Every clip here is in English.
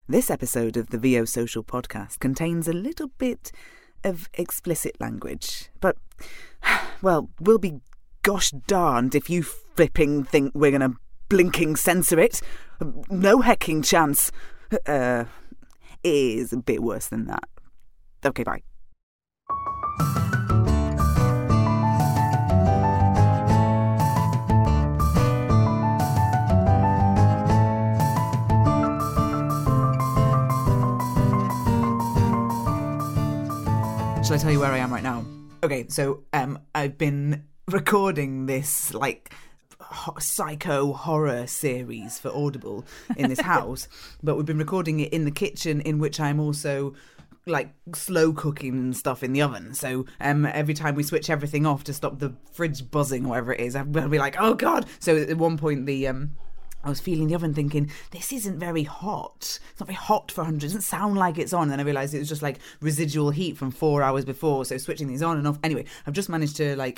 This episode of the VO Social podcast contains a little bit of explicit language, but, well, we'll be gosh darned if you flipping think we're going to blinking censor it. No hecking chance. Is a bit worse than that. Okay, bye. Shall I tell you where I am right now? Okay, so I've been recording this psycho horror series for Audible in this house, but we've been recording it in the kitchen, in which I'm also slow cooking stuff in the oven. So every time we switch everything off to stop the fridge buzzing or whatever it is, I'll be like, oh god. So at one point I was feeling the oven thinking, this isn't very hot. It's not very hot for 100. It doesn't sound like it's on. And then I realised it was just residual heat from 4 hours before. So switching these on and off. Anyway, I've just managed to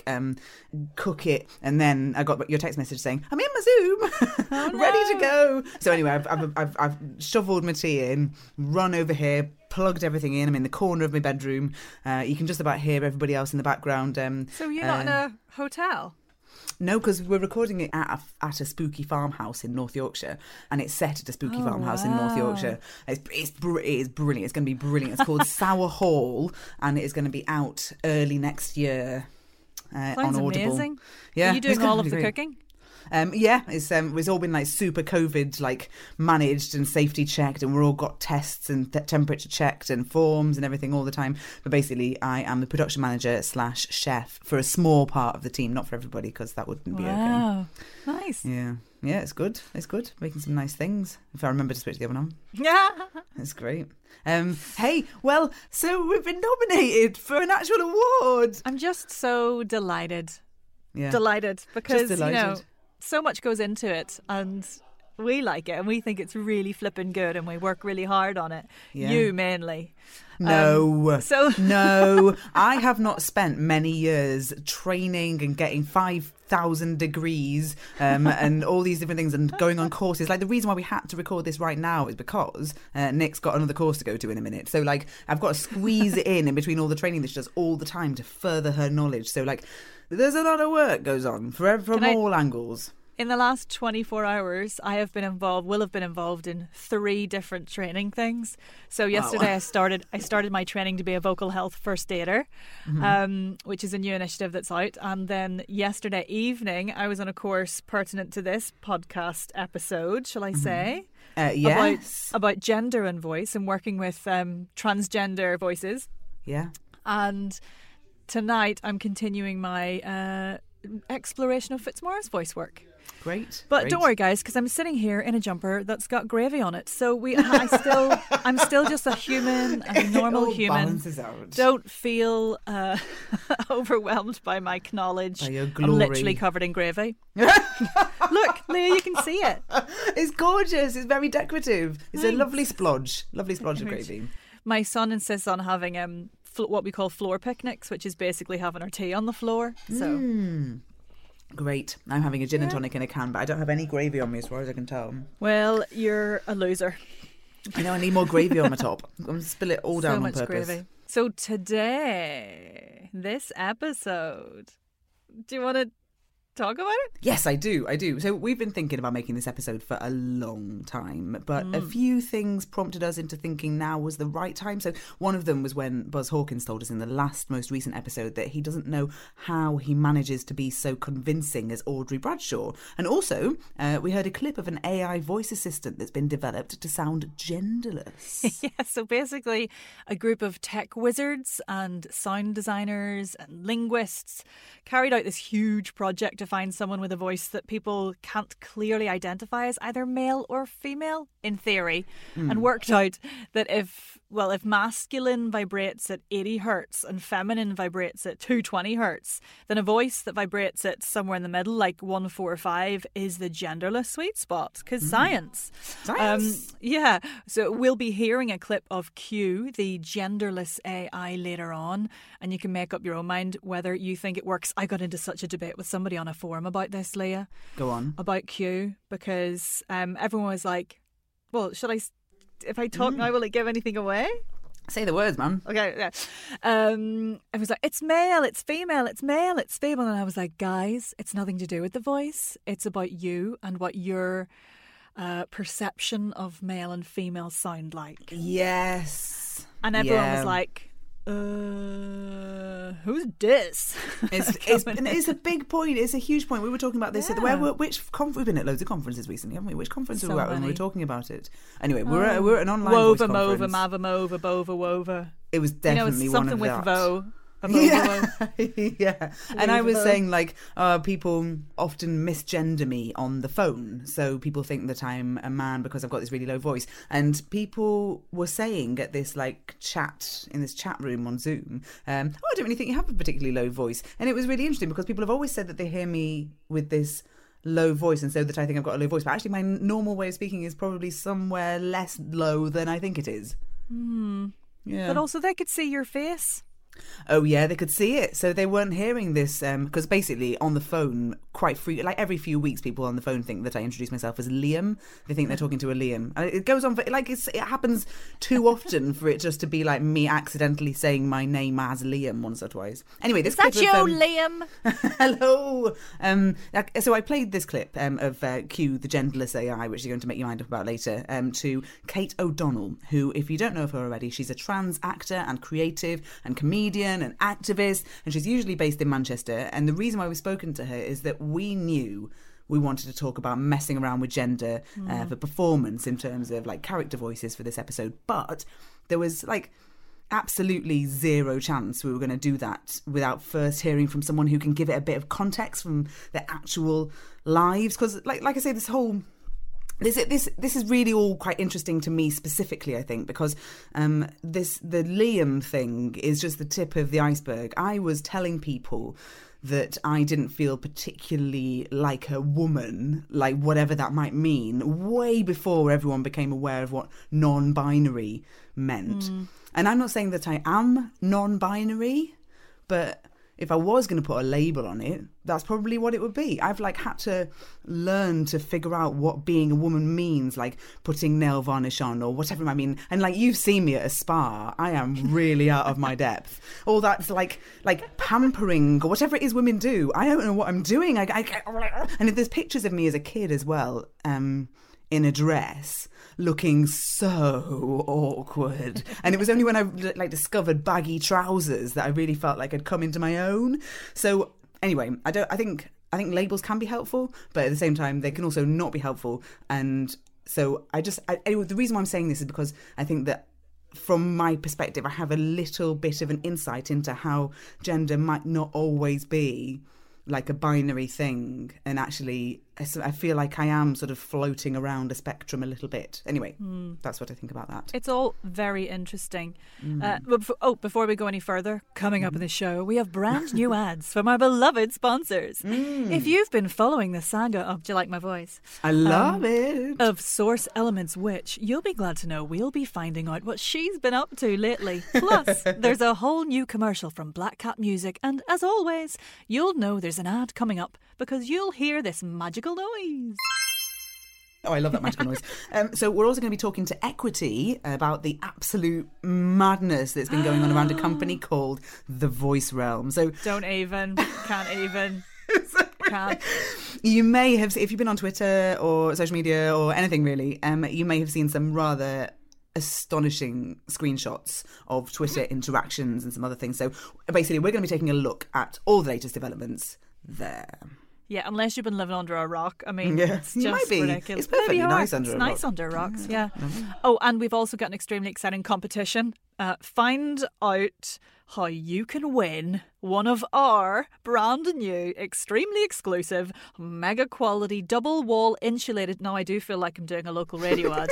cook it. And then I got your text message saying, I'm in my Zoom, oh, no. ready to go. So anyway, I've shoveled my tea in, run over here, plugged everything in. I'm in the corner of my bedroom. You can just about hear everybody else in the background. So you're not in a hotel? No, because we're recording it at a spooky farmhouse in North Yorkshire, and it's set at a spooky farmhouse in North Yorkshire. It is brilliant. It's going to be brilliant. It's called Sour Hall, and it is going to be out early next year on Audible. Amazing. Yeah, are you doing all of the cooking? Yeah, it's all been super COVID managed and safety checked, and we're all got tests and temperature checked and forms and everything all the time. But basically, I am the production manager / chef for a small part of the team, not for everybody, because that wouldn't be okay. Wow, nice. Yeah, it's good. It's good. Making some nice things. If I remember to switch the oven on. Yeah, it's great. Hey, well, so we've been nominated for an actual award. I'm just so delighted. Yeah, delighted because just delighted. So much goes into it, and we like it, and we think it's really flipping good, and we work really hard on it. Yeah. You mainly. No. No, I have not spent many years training and getting 5,000 degrees and all these different things and going on courses. The reason why we had to record this right now is because Nick's got another course to go to in a minute. So I've got to squeeze it in between all the training that she does all the time to further her knowledge. So there's a lot of work goes on from all angles. In the last 24 hours, will have been involved in 3 different training things. So yesterday I started my training to be a vocal health first aider, which is a new initiative that's out. And then yesterday evening, I was on a course pertinent to this podcast episode, shall I say? Yes. About gender and voice and working with transgender voices. Yeah. And tonight I'm continuing my exploration of Fitzmaurice voice work. Great. But don't worry, guys, because I'm sitting here in a jumper that's got gravy on it. So I'm still just a human, a normal human. Balances out. Don't feel overwhelmed by my knowledge. By your I'm glory. literally covered in gravy. Look, Leah, you can see it. It's gorgeous. It's very decorative. It's a lovely splodge. Lovely splodge of gravy. My son insists on having what we call floor picnics, which is basically having our tea on the floor. So. Great. I'm having a gin and tonic in a can, but I don't have any gravy on me as far as I can tell. Well, you're a loser. I know I need more gravy on my top. I'm going to spill it all down on purpose. So much gravy. So today, this episode, do you want to talk about it? Yes, I do. So we've been thinking about making this episode for a long time, but a few things prompted us into thinking now was the right time. So one of them was when Buzz Hawkins told us in the most recent episode that he doesn't know how he manages to be so convincing as Audrey Bradshaw. And also, we heard a clip of an AI voice assistant that's been developed to sound genderless. Yeah, so basically a group of tech wizards and sound designers and linguists carried out this huge project to find someone with a voice that people can't clearly identify as either male or female, in theory, and worked out that if masculine vibrates at 80 hertz and feminine vibrates at 220 hertz, then a voice that vibrates at somewhere in the middle, like 145, is the genderless sweet spot, because science. Yeah, so we'll be hearing a clip of Q, the genderless AI, later on, and you can make up your own mind whether you think it works. I got into such a debate with somebody on a forum about this, Leah. Go on. About Q, because everyone was like, well, should I if I talk now, will it give anything away? Say the words, man. Okay, yeah. I was like, it's male, it's female, it's male, it's female. And I was like, guys, it's nothing to do with the voice. It's about you and what your perception of male and female sound like. Yes. And everyone was like, who's this? It's a big point. It's a huge point. We were talking about this. Yeah. We've been at loads of conferences recently, haven't we? Which conference were we at when we were talking about it? Anyway, Oh. we're at an online voice Wova, conference. Mova, Mava, Mova, Bova, Wova. It was definitely it's one something of with that. Vo. Yeah. And I was saying, like, people often misgender me on the phone. So people think that I'm a man because I've got this really low voice. And people were saying at this, like, chat, in this chat room on Zoom, I don't really think you have a particularly low voice. And it was really interesting because people have always said that they hear me with this low voice and so that I think I've got a low voice. But actually my normal way of speaking is probably somewhere less low than I think it is. Yeah. But also they could see your face. Oh yeah, they could see it, so they weren't hearing this because basically on the phone, like every few weeks, people on the phone think that I introduce myself as Liam. They think they're talking to a Liam, and it goes on for like it happens too often for it just to be like me accidentally saying my name as Liam once or twice. Anyway, this Is that clip you, of, Liam? hello. So I played this clip of Q, the genderless AI, which you're going to make your mind up about later, to Kate O'Donnell, who, if you don't know of her already, she's a trans actor and creative and comedian and activist, and she's usually based in Manchester. And the reason why we've spoken to her is that we knew we wanted to talk about messing around with gender for performance in terms of like character voices for this episode, but there was like absolutely zero chance we were going to do that without first hearing from someone who can give it a bit of context from their actual lives, because like I say, this is really all quite interesting to me specifically, I think, because the Liam thing is just the tip of the iceberg. I was telling people that I didn't feel particularly like a woman, like whatever that might mean, way before everyone became aware of what non-binary meant. And I'm not saying that I am non-binary, but if I was going to put a label on it, that's probably what it would be. I've like had to learn to figure out what being a woman means, like putting nail varnish on or whatever I mean. And like you've seen me at a spa, I am really out of my depth. All that's like pampering or whatever it is women do. I don't know what I'm doing. And if there's pictures of me as a kid as well, in a dress, looking so awkward. And it was only when I like discovered baggy trousers that I really felt like I'd come into my own. So anyway, I think labels can be helpful, but at the same time they can also not be helpful. And so anyway, the reason why I'm saying this is because I think that from my perspective, I have a little bit of an insight into how gender might not always be like a binary thing, and actually I feel like I am sort of floating around a spectrum a little bit. Anyway, that's what I think about that. It's all very interesting. Before we go any further, coming up in the show, we have brand new ads from our beloved sponsors. If you've been following the saga of, do you like my voice? I love it. Of Source Elements Witch, you'll be glad to know we'll be finding out what she's been up to lately. Plus, there's a whole new commercial from Black Cat Music, and as always, you'll know there's an ad coming up because you'll hear this magical noise. Oh, I love that magical noise. So we're also going to be talking to Equity about the absolute madness that's been going on around a company called The Voice Realm. So don't even, can't even. Can't. You may have, if you've been on Twitter or social media or anything really, you may have seen some rather astonishing screenshots of Twitter interactions and some other things. So basically we're going to be taking a look at all the latest developments there. Yeah, unless you've been living under a rock. I mean, it's you just might be. ridiculous. It's perfectly nice under a rock. It's nice under rocks, yeah. Oh, and we've also got an extremely exciting competition. Find out how you can win one of our brand new, extremely exclusive, mega quality, double wall insulated. Now I do feel like I'm doing a local radio ad.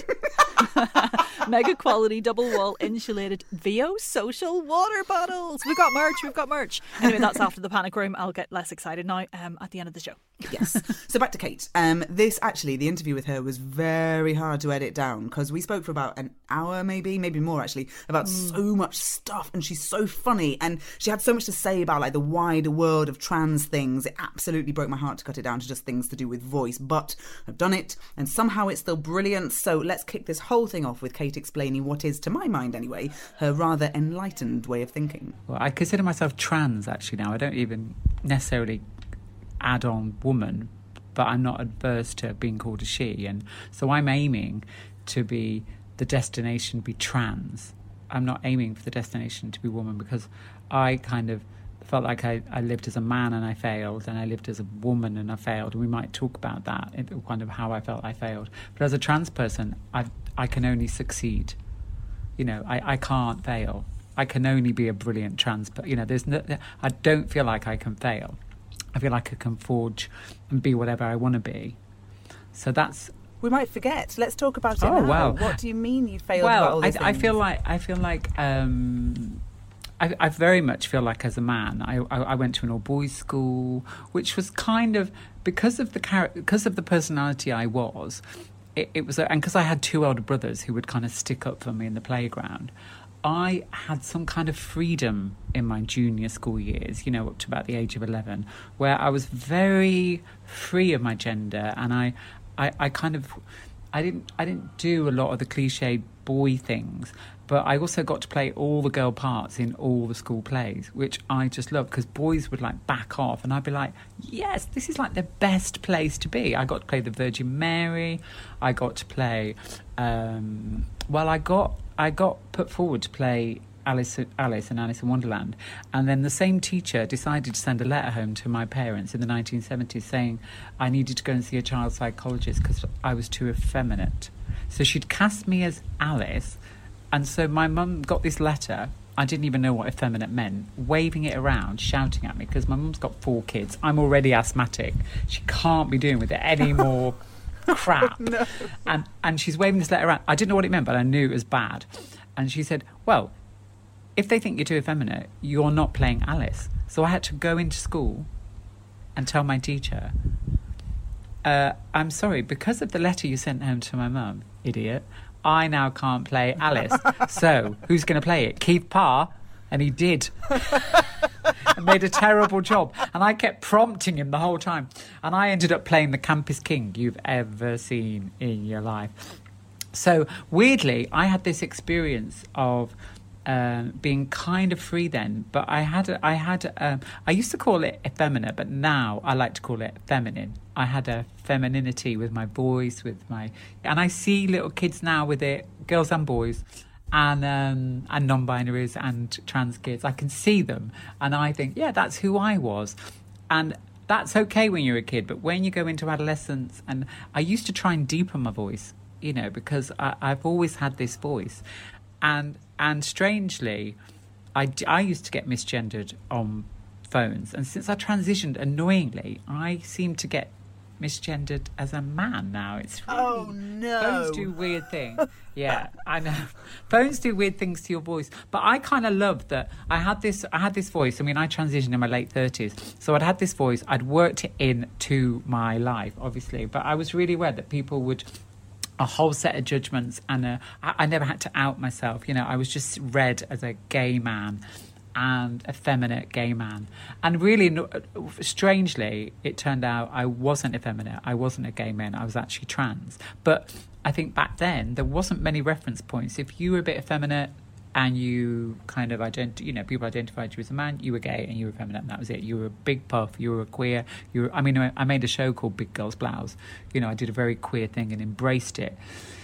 Mega quality, double wall insulated VO social water bottles. We've got merch. Anyway, that's after the panic room. I'll get less excited now at the end of the show. Yes. So back to Kate. The interview with her was very hard to edit down because we spoke for about an hour, maybe more actually, about so much stuff, and she's so funny, and she had so much to say about like the wider world of trans things. It absolutely broke my heart to cut it down to just things to do with voice, but I've done it, and somehow it's still brilliant. So let's kick this whole thing off with Kate explaining what is, to my mind anyway, her rather enlightened way of thinking. Well, I consider myself trans actually now. I don't even necessarily add on woman, but I'm not adverse to being called a she, and so I'm aiming to be the destination be trans. I'm not aiming for the destination to be woman, because I kind of felt like I lived as a man and I failed, and I lived as a woman and I failed, and we might talk about that, kind of how I felt I failed. But as a trans person, I can only succeed. I can't fail. I can only be a brilliant trans, but I don't feel like I can fail. I feel like I can forge and be whatever I want to be. So that's... We might forget. Let's talk about it now. Wow. What do you mean you failed about all these things? I feel like I very much feel like as a man, I went to an all-boys school, which was kind of, because of the personality I was, it was, and because I had two elder brothers who would kind of stick up for me in the playground, I had some kind of freedom in my junior school years, up to about the age of 11, where I was very free of my gender, and I didn't do a lot of the cliche boy things, but I also got to play all the girl parts in all the school plays, which I just loved, because boys would like back off, and I'd be like, yes, this is like the best place to be. I got to play the Virgin Mary. I got to play I got put forward to play Alice and Alice in Wonderland, and then the same teacher decided to send a letter home to my parents in the 1970s saying I needed to go and see a child psychologist because I was too effeminate. So she'd cast me as Alice, and so my mum got this letter, I didn't even know what effeminate meant, waving it around, shouting at me, because my mum's got 4 kids. I'm already asthmatic. She can't be doing with it any more crap. No. And she's waving this letter around. I didn't know what it meant, but I knew it was bad. And she said, well, if they think you're too effeminate, you're not playing Alice. So I had to go into school and tell my teacher, I'm sorry, because of the letter you sent home to my mum, idiot, I now can't play Alice. So who's going to play it? Keith Parr? And he did. And made a terrible job. And I kept prompting him the whole time. And I ended up playing the campest king you've ever seen in your life. So weirdly, I had this experience of being kind of free then, but I used to call it effeminate, but now I like to call it feminine. I had a femininity with my voice, and I see little kids now with it, girls and boys, and non-binaries and trans kids. I can see them, and I think, yeah, that's who I was, and that's okay when you're a kid. But when you go into adolescence, and I used to try and deepen my voice, because I've always had this voice. And strangely, I used to get misgendered on phones. And since I transitioned, annoyingly, I seem to get misgendered as a man now. It's really... Oh, no. Phones do weird things. Yeah, I know. Phones do weird things to your voice. But I kind of loved that I had this voice. I mean, I transitioned in my late 30s. So I'd had this voice. I'd worked it into my life, obviously. But I was really aware that people would... a whole set of judgments, and I never had to out myself. I was just read as a gay man and effeminate gay man. And really, strangely, it turned out I wasn't effeminate. I wasn't a gay man. I was actually trans. But I think back then, there wasn't many reference points. If you were a bit effeminate and you kind of people identified you as a man, you were gay and you were feminine, and that was it. You were a big puff, you were a queer, I made a show called Big Girls Blouse. I did a very queer thing and embraced it.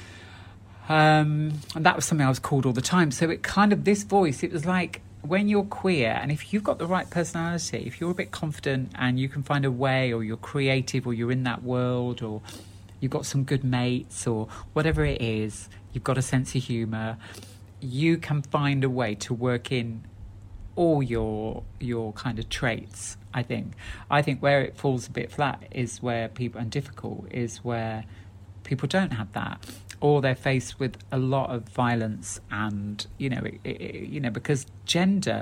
And that was something I was called all the time. So it kind of, this voice, it was like, when you're queer, and if you've got the right personality, if you're a bit confident and you can find a way, or you're creative, or you're in that world, or you've got some good mates, or whatever it is, you've got a sense of humour, you can find a way to work in all your kind of traits. I think where it falls a bit flat is where people, and difficult, is where people don't have that, or they're faced with a lot of violence, and because gender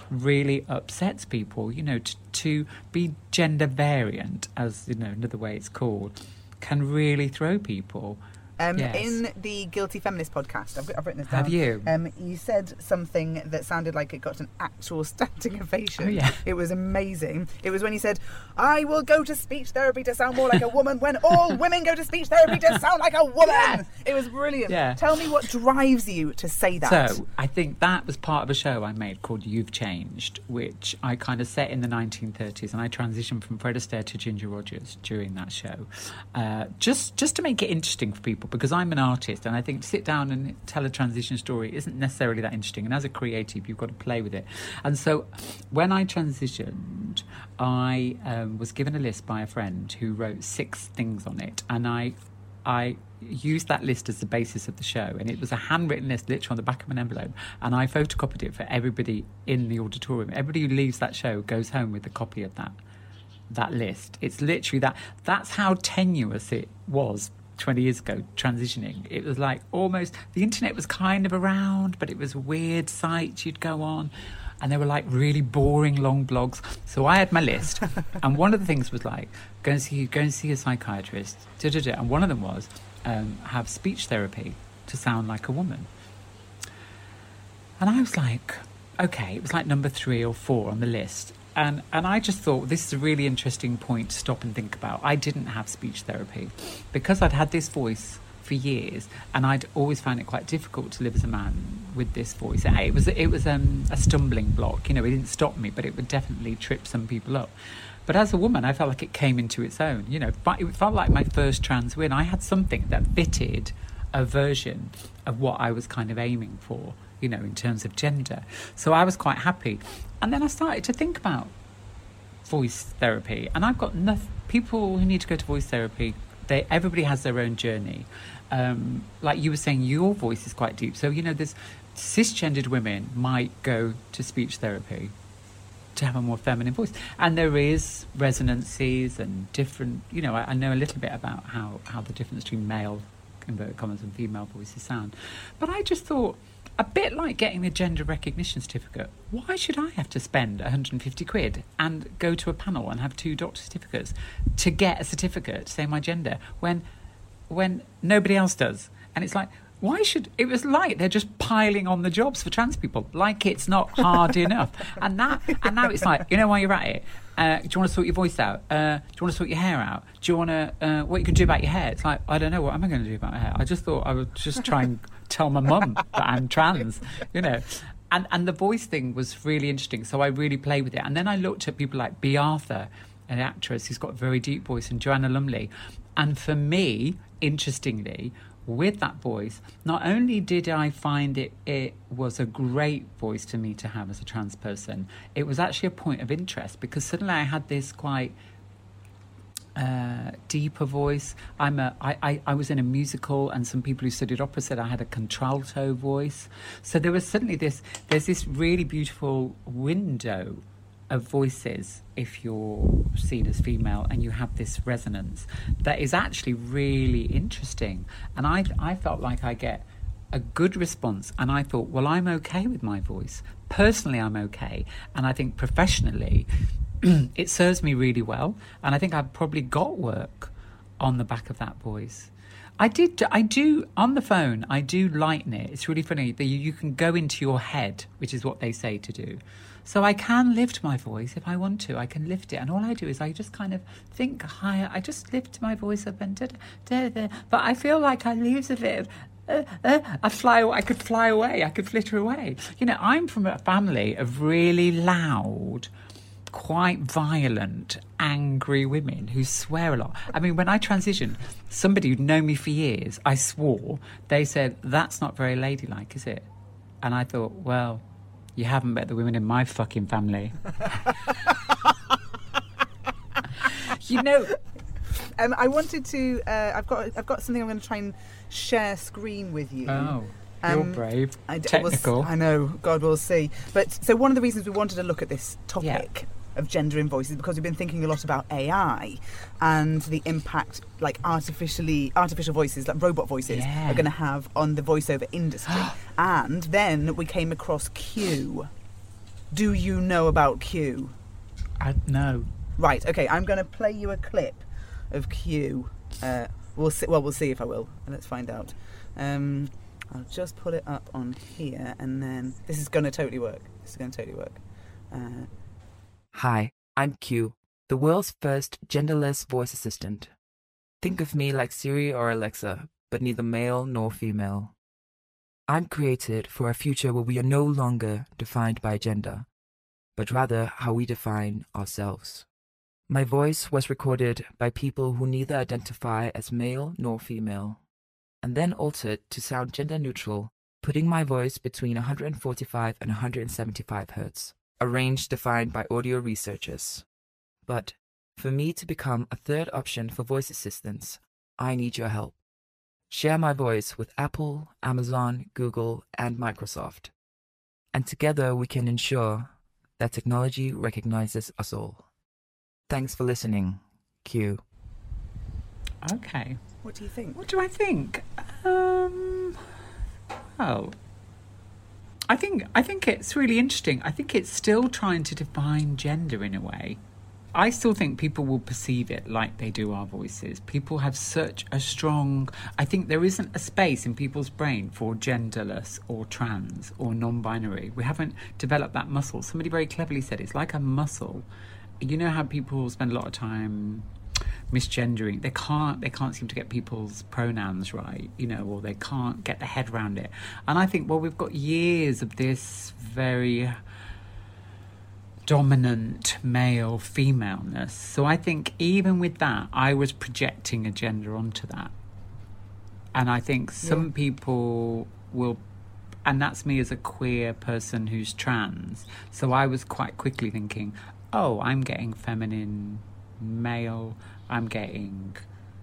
really upsets people. You know, to be gender variant, as you know, another way it's called, can really throw people. Yes. In the Guilty Feminist podcast, I've written this down. Have you? You said something that sounded like it got an actual standing ovation. Oh, yeah. It was amazing. It was when you said, "I will go to speech therapy to sound more like a woman when all women go to speech therapy to sound like a woman." Yes. It was brilliant. Yeah. Tell me what drives you to say that. So I think that was part of a show I made called You've Changed, which I kind of set in the 1930s, and I transitioned from Fred Astaire to Ginger Rogers during that show, just to make it interesting for people, because I'm an artist, and I think to sit down and tell a transition story isn't necessarily that interesting, and as a creative you've got to play with it. And so when I transitioned, I was given a list by a friend who wrote 6 things on it, and I used that list as the basis of the show, and it was a handwritten list literally on the back of an envelope, and I photocopied it for everybody in the auditorium. Everybody who leaves that show goes home with a copy of that list. It's literally that's how tenuous it was 20 years ago, transitioning. It was like almost, the internet was kind of around, but it was a weird site you'd go on, and they were like really boring long blogs. So I had my list, and one of the things was like, go and see a psychiatrist, and one of them was have speech therapy to sound like a woman. And I was like, okay, it was like number 3 or 4 on the list. And I just thought, this is a really interesting point to stop and think about. I didn't have speech therapy because I'd had this voice for years, and I'd always found it quite difficult to live as a man with this voice. It was a stumbling block. You know, it didn't stop me, but it would definitely trip some people up. But as a woman, I felt like it came into its own. You know, it felt like my first trans win. I had something that fitted a version of what I was kind of aiming for, you know, in terms of gender. So I was quite happy. And then I started to think about voice therapy. And I've got people who need to go to voice therapy, everybody has their own journey. Like you were saying, your voice is quite deep. So, you know, there's cisgendered women might go to speech therapy to have a more feminine voice. And there is resonances and different, you know, I know a little bit about how the difference between male, inverted commas, and female voices sound. But I just thought, a bit like getting a gender recognition certificate, why should I have to spend 150 quid and go to a panel and have 2 doctor certificates to get a certificate to say my gender when nobody else does? And it's like, why should... It was like they're just piling on the jobs for trans people, like it's not hard enough. And now it's like, you know, while you're at it, do you want to sort your voice out? Do you want to sort your hair out? Do you want to... what you can do about your hair? It's like, I don't know, what am I going to do about my hair? I just thought I would just try and tell my mum that I'm trans, you know. And the voice thing was really interesting, so I really played with it. And then I looked at people like Bea Arthur, an actress who's got a very deep voice, and Joanna Lumley. And for me, interestingly, with that voice, not only did I find it was a great voice to me to have as a trans person, it was actually a point of interest, because suddenly I had this quite deeper voice. I was in a musical, and some people who studied opera said I had a contralto voice. So there was suddenly there's this really beautiful window of voices if you're seen as female and you have this resonance that is actually really interesting. And I felt like I get a good response, and I thought, well, I'm okay with my voice. Personally, I'm okay, and I think professionally it serves me really well, and I think I've probably got work on the back of that voice. I do on the phone, I do lighten it. It's really funny that you can go into your head, which is what they say to do. So I can lift my voice if I want to. I can lift it, and all I do is I just kind of think higher. I just lift my voice up and da-da. But I feel like I lose a bit of I could fly away. I could flitter away. You know, I'm from a family of really loud, quite violent, angry women who swear a lot. I mean, when I transitioned, somebody who'd known me for years, I swore, they said, that's not very ladylike, is it? And I thought, well, you haven't met the women in my fucking family. You know... I wanted to... I've got something I'm going to try and share screen with you. Oh. You're brave. Technical. I know, God will see. But so one of the reasons we wanted to look at this topic of gender in voice is because we've been thinking a lot about AI and the impact like artificial voices, like robot voices, are going to have on the voiceover industry. And then we came across Q. Do you know about Q? No. Right, okay, I'm going to play you a clip of Q. We'll see if I will. Let's find out. I'll just put it up on here, and then this is going to totally work. Hi, I'm Q, the world's first genderless voice assistant. Think of me like Siri or Alexa, but neither male nor female. I'm created for a future where we are no longer defined by gender, but rather how we define ourselves. My voice was recorded by people who neither identify as male nor female, and then altered to sound gender neutral, putting my voice between 145 and 175 Hz, a range defined by audio researchers. But for me to become a third option for voice assistants, I need your help. Share my voice with Apple, Amazon, Google, and Microsoft. And together we can ensure that technology recognizes us all. Thanks for listening, Q. Okay. What do you think? What do I think? Well, I think it's really interesting. I think it's still trying to define gender in a way. I still think people will perceive it like they do our voices. People have such a strong... I think there isn't a space in people's brain for genderless or trans or non-binary. We haven't developed that muscle. Somebody very cleverly said it's like a muscle. You know how people spend a lot of time misgendering? They can't seem to get people's pronouns right, or they can't get their head around it. And I think, well, we've got years of this very dominant male femaleness. So I think even with that, I was projecting a gender onto that. And I think some people will, and that's me as a queer person who's trans. So I was quite quickly thinking, oh, I'm getting feminine male, I'm getting,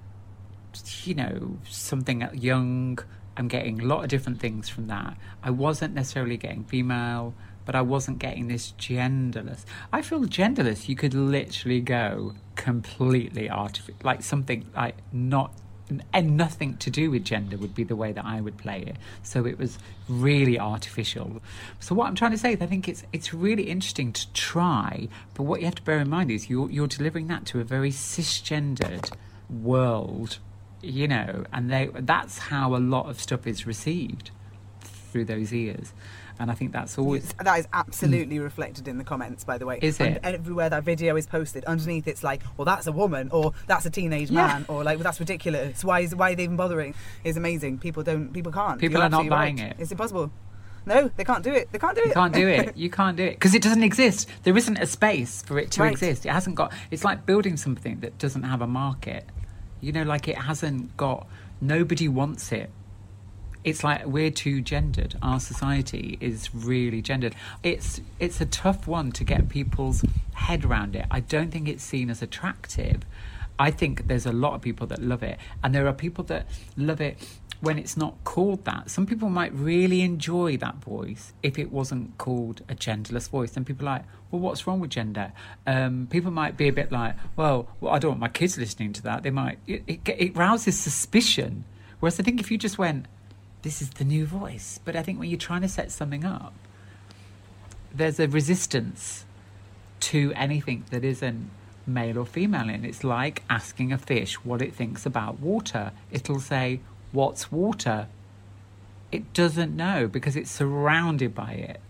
something young, I'm getting a lot of different things from that. I wasn't necessarily getting female, but I wasn't getting this genderless. I feel genderless, you could literally go completely artificial, like something like not, and nothing to do with gender would be the way that I would play it. So it was really artificial. So what I'm trying to say is I think it's really interesting to try, but what you have to bear in mind is you're delivering that to a very cisgendered world, and that's how a lot of stuff is received through those ears. And I think that's always... That is absolutely reflected in the comments, by the way. Is it? And everywhere that video is posted, underneath it's like, well, that's a woman, or that's a teenage man, or like, well, that's ridiculous. Why are they even bothering? It's amazing. People can't. People are not buying it. It's impossible. No, they can't do it. You can't do it. You can't do it. Because it doesn't exist. There isn't a space for it to exist. It hasn't got... It's like building something that doesn't have a market. Like it hasn't got... Nobody wants it. It's like we're too gendered. Our society is really gendered. It's a tough one to get people's head around it. I don't think it's seen as attractive. I think there's a lot of people that love it. And there are people that love it when it's not called that. Some people might really enjoy that voice if it wasn't called a genderless voice. And people are like, well, what's wrong with gender? People might be a bit like, well, I don't want my kids listening to that. They might... It rouses suspicion. Whereas I think if you just went... This is the new voice. But I think when you're trying to set something up, there's a resistance to anything that isn't male or female. And it's like asking a fish what it thinks about water. It'll say, what's water? It doesn't know because it's surrounded by it,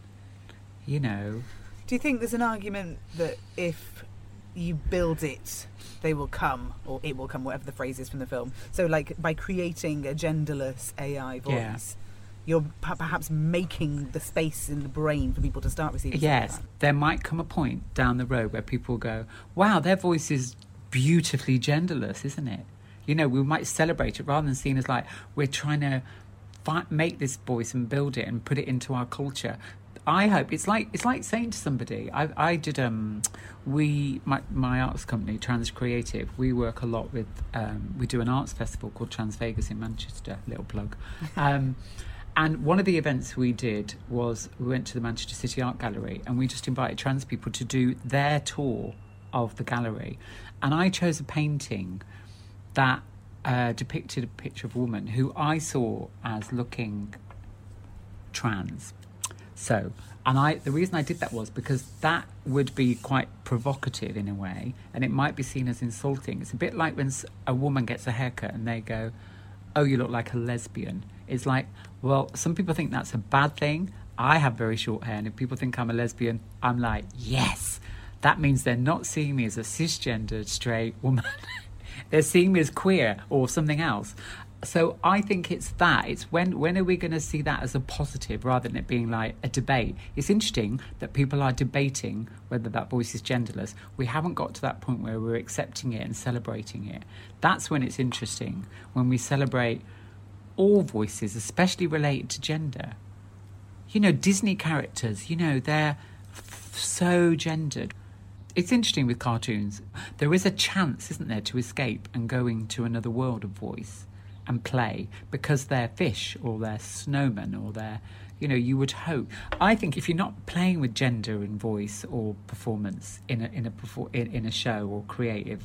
Do you think there's an argument that if you build it, they will come, or it will come, whatever the phrase is from the film. So, like, by creating a genderless AI voice, you're perhaps making the space in the brain for people to start receiving. Yes, like there might come a point down the road where people go, wow, their voice is beautifully genderless, isn't it? We might celebrate it rather than seen as like we're trying to make this voice and build it and put it into our culture. I hope it's like saying to somebody, I did my arts company, Trans Creative, we work a lot with we do an arts festival called Trans Vegas in Manchester, little plug. And one of the events we did was we went to the Manchester City Art Gallery and we just invited trans people to do their tour of the gallery. And I chose a painting that depicted a picture of a woman who I saw as looking trans. So, the reason I did that was because that would be quite provocative in a way, and it might be seen as insulting. It's a bit like when a woman gets a haircut and they go, "Oh, you look like a lesbian." It's like, well, some people think that's a bad thing. I have very short hair, and if people think I'm a lesbian, I'm like, yes. That means they're not seeing me as a cisgendered straight woman. They're seeing me as queer or something else. So I think it's that. It's when are we going to see that as a positive rather than it being like a debate? It's interesting that people are debating whether that voice is genderless. We haven't got to that point where we're accepting it and celebrating it. That's when it's interesting, when we celebrate all voices, especially related to gender. You know, Disney characters, you know, they're so gendered. It's interesting with cartoons. There is a chance, isn't there, to escape and going to another world of voice and play because they're fish or they're snowmen or they're, you know, you would hope. I think if you're not playing with gender in voice or performance in a show or creative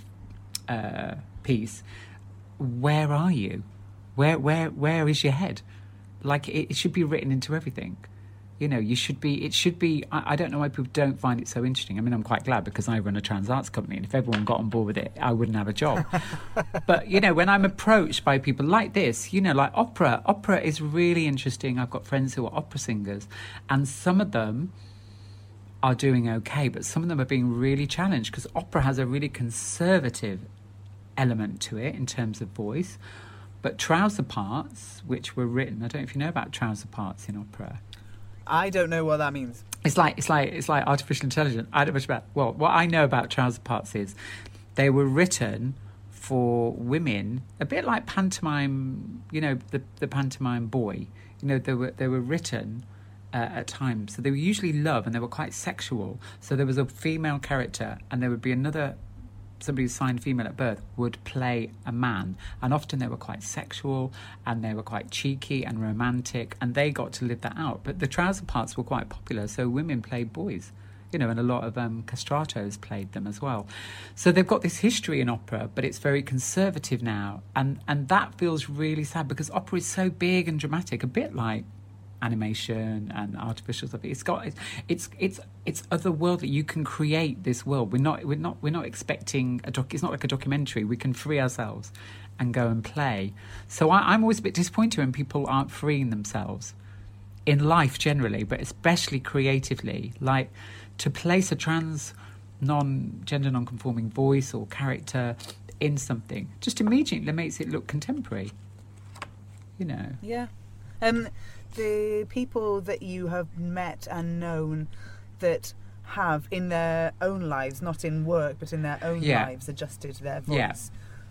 piece, where are you? Where is your head? Like it should be written into everything. You know, it should be, I don't know why people don't find it so interesting. I mean, I'm quite glad because I run a trans arts company, and if everyone got on board with it, I wouldn't have a job. But, you know, when I'm approached by people like this, you know, like opera is really interesting. I've got friends who are opera singers, and some of them are doing okay, but some of them are being really challenged because opera has a really conservative element to it in terms of voice. But trouser parts, which were written, I don't know if you know about trouser parts in opera. I don't know what that means. It's like artificial intelligence. I don't know much about. Well, what I know about trouser parts is they were written for women, a bit like pantomime. You know, the pantomime boy. You know, they were written at times, so they were usually love, and they were quite sexual. So there was a female character, and there would be somebody who's signed female at birth would play a man, and often they were quite sexual and they were quite cheeky and romantic, and they got to live that out. But the trouser parts were quite popular, so women played boys, you know, and a lot of castratos played them as well. So they've got this history in opera, but it's very conservative now, and that feels really sad because opera is so big and dramatic, a bit like animation and artificial stuff. It's otherworldly. You can create this world. We're not expecting it's not like a documentary. We can free ourselves and go and play. So I'm always a bit disappointed when people aren't freeing themselves in life generally, but especially creatively. Like to place a gender non-conforming voice or character in something just immediately makes it look contemporary. You know. Yeah. The people that you have met and known that have in their own lives, not in work, but in their own lives, adjusted their voice.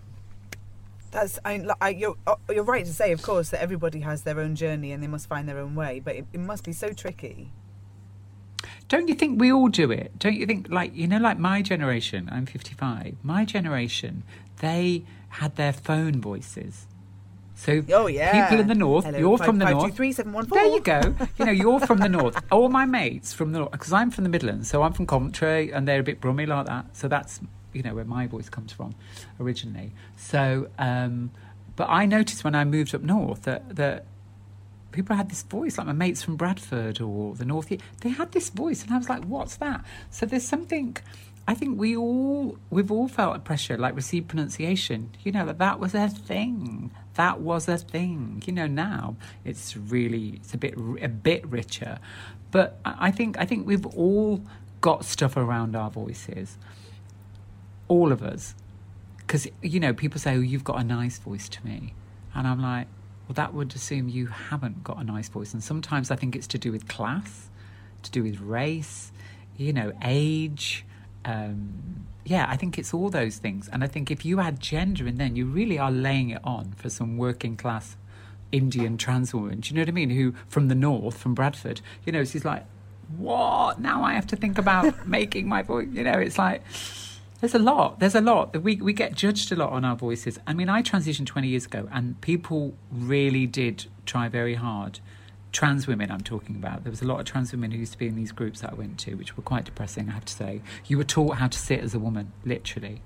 Yeah. You're right to say, of course, that everybody has their own journey and they must find their own way, but it must be so tricky. Don't you think we all do it? Don't you think, like my generation, I'm 55, my generation, they had their phone voices. So people in the north, hello, you're from the north. 523-714. There you go. You know, you're from the north. All my mates from the north, because I'm from the Midlands, so I'm from Coventry, and they're a bit brummy like that. So that's, you know, where my voice comes from originally. So, but I noticed when I moved up north that people had this voice, like my mates from Bradford or the north. They had this voice, and I was like, what's that? So there's something. I think we've all felt a pressure, like received pronunciation. You know, that was a thing. That was a thing. You know, now it's a bit richer, but I think we've all got stuff around our voices, all of us, because you know people say, "Oh, you've got a nice voice to me," and I'm like, well, that would assume you haven't got a nice voice, and sometimes I think it's to do with class, to do with race, you know, age. I think it's all those things. And I think if you add gender in, then you really are laying it on for some working class Indian trans woman. Do you know what I mean? Who from the north, from Bradford, you know, she's like, what? Now I have to think about making my voice. You know, it's like, there's a lot. We get judged a lot on our voices. I mean, I transitioned 20 years ago and people really did try very hard. Trans women I'm talking about. There was a lot of trans women who used to be in these groups that I went to, which were quite depressing, I have to say. You were taught how to sit as a woman, literally.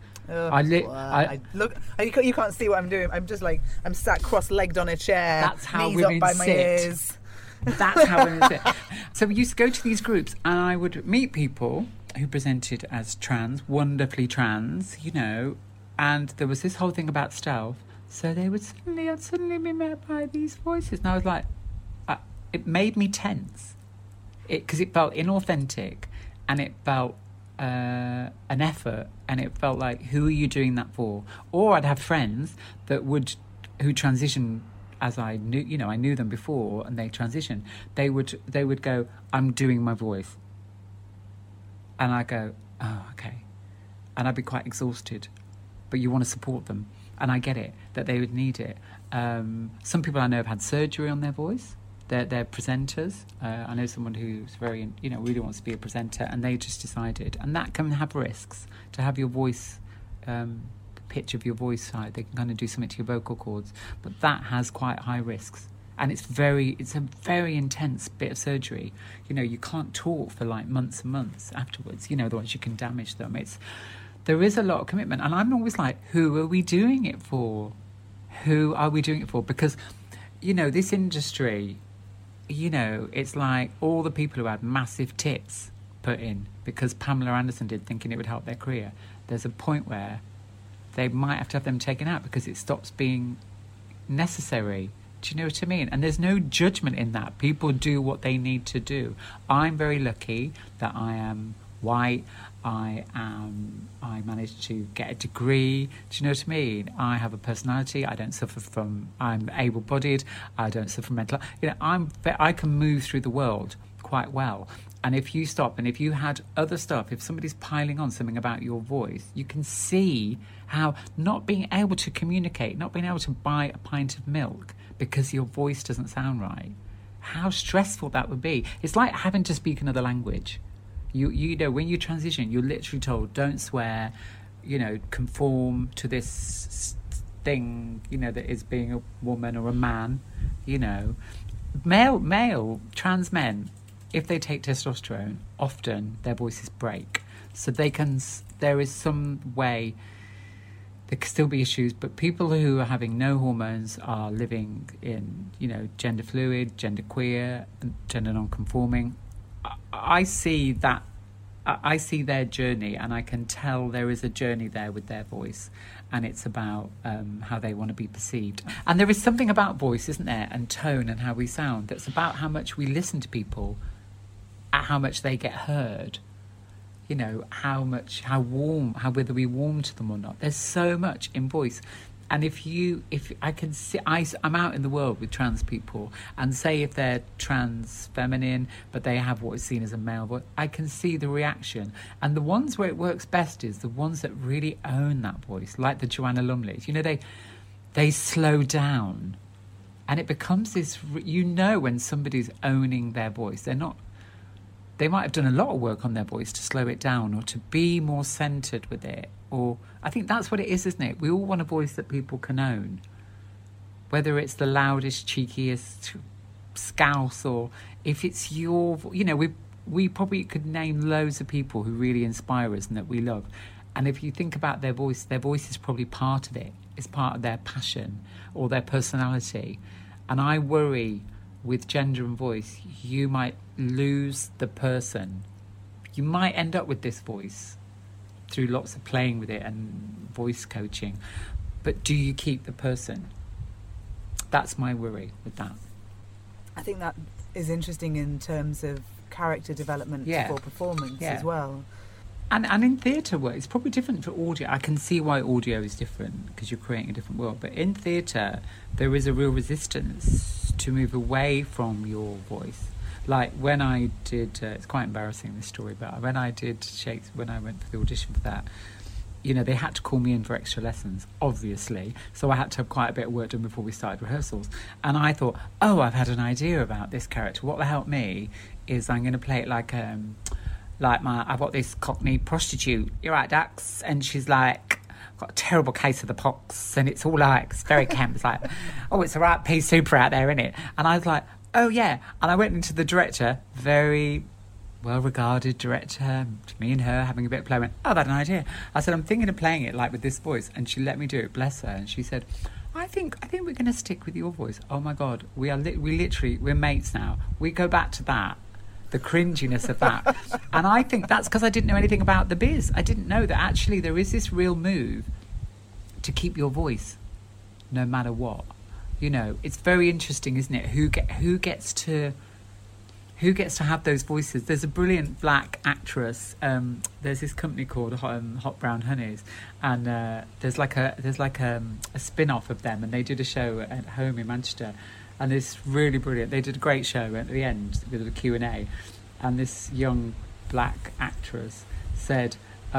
You can't see what I'm doing. I'm just like, I'm sat cross-legged on a chair. That's how knees women up by my sit. ears. That's how it is. So we used to go to these groups and I would meet people who presented as trans, wonderfully trans, you know, and there was this whole thing about stealth. So they would suddenly be met by these voices. And I was like, it made me tense. Because it felt inauthentic and it felt an effort, and it felt like, who are you doing that for? Or I'd have friends who transitioned as I knew, you know, I knew them before and they transitioned. They would go, I'm doing my voice. And I go, oh, okay. And I'd be quite exhausted, but you want to support them. And I get it, that they would need it. Some people I know have had surgery on their voice. They're presenters. I know someone who's very, you know, really wants to be a presenter, and they just decided. And that can have risks, to have your voice, the pitch of your voice high. They can kind of do something to your vocal cords. But that has quite high risks. And it's a very intense bit of surgery. You know, you can't talk for like months and months afterwards. You know, otherwise you can damage them. There is a lot of commitment. And I'm always like, who are we doing it for? Who are we doing it for? Because, you know, this industry, you know, it's like all the people who had massive tits put in because Pamela Anderson did, thinking it would help their career. There's a point where they might have to have them taken out because it stops being necessary. Do you know what I mean? And there's no judgment in that. People do what they need to do. I'm very lucky that I am white. I managed to get a degree. Do you know what I mean? I have a personality. I don't suffer from. I'm able-bodied. I don't suffer from mental. You know, I can move through the world quite well. And if you stop, and if you had other stuff, if somebody's piling on something about your voice, you can see how not being able to communicate, not being able to buy a pint of milk because your voice doesn't sound right, how stressful that would be. It's like having to speak another language. You know, when you transition, you're literally told, don't swear, you know, conform to this thing, you know, that is being a woman or a man, you know. Male, trans men, if they take testosterone, often their voices break. So there is some way, there could still be issues, but people who are having no hormones are living in, you know, gender fluid, gender queer, gender non-conforming. I see that, I see their journey, and I can tell there is a journey there with their voice, and it's about how they want to be perceived. And there is something about voice, isn't there, and tone and how we sound, that's about how much we listen to people, how much they get heard, you know, whether we warm to them or not. There's so much in voice. And if I can see, I'm out in the world with trans people, and say if they're trans feminine, but they have what is seen as a male voice, I can see the reaction. And the ones where it works best is the ones that really own that voice, like the Joanna Lumleys. You know, they slow down, and it becomes this, you know, when somebody's owning their voice, they might have done a lot of work on their voice to slow it down or to be more centred with it. Or I think that's what it is, isn't it? We all want a voice that people can own. Whether it's the loudest, cheekiest scouse, or if it's your... You know, we probably could name loads of people who really inspire us and that we love. And if you think about their voice is probably part of it. It's part of their passion or their personality. And I worry with gender and voice, you might lose the person. You might end up with this voice through lots of playing with it and voice coaching, but do you keep the person? That's my worry with that. I think that is interesting in terms of character development for performance as well. And in theatre work, it's probably different for audio. I can see why audio is different because you're creating a different world. But in theatre, there is a real resistance to move away from your voice. Like when I did, it's quite embarrassing, this story, but when I did Shakespeare, when I went for the audition for that, you know, they had to call me in for extra lessons, obviously. So I had to have quite a bit of work done before we started rehearsals. And I thought, I've had an idea about this character. What will help me is I'm going to play it like I've got this Cockney prostitute. You're right, Dax. And she's like, got a terrible case of the pox. And it's all like, it's very camp. It's like, it's a right pea super out there, isn't it? And I was like, oh, yeah. And I went into the director, very well-regarded director, me and her having a bit of play. I went, I've had an idea. I said, I'm thinking of playing it like with this voice. And she let me do it, bless her. And she said, I think we're going to stick with your voice. Oh my God, we're mates now. We go back to that, the cringiness of that, and I think that's because I didn't know anything about the biz. I didn't know that actually there is this real move to keep your voice, no matter what. You know, it's very interesting, isn't it? Who gets to have those voices? There's a brilliant black actress. There's this company called Hot Brown Honeys, and there's like a spin-off of them, and they did a show at home in Manchester, and it's really brilliant. They did a great show at the end with a Q&A, and this young black actress said,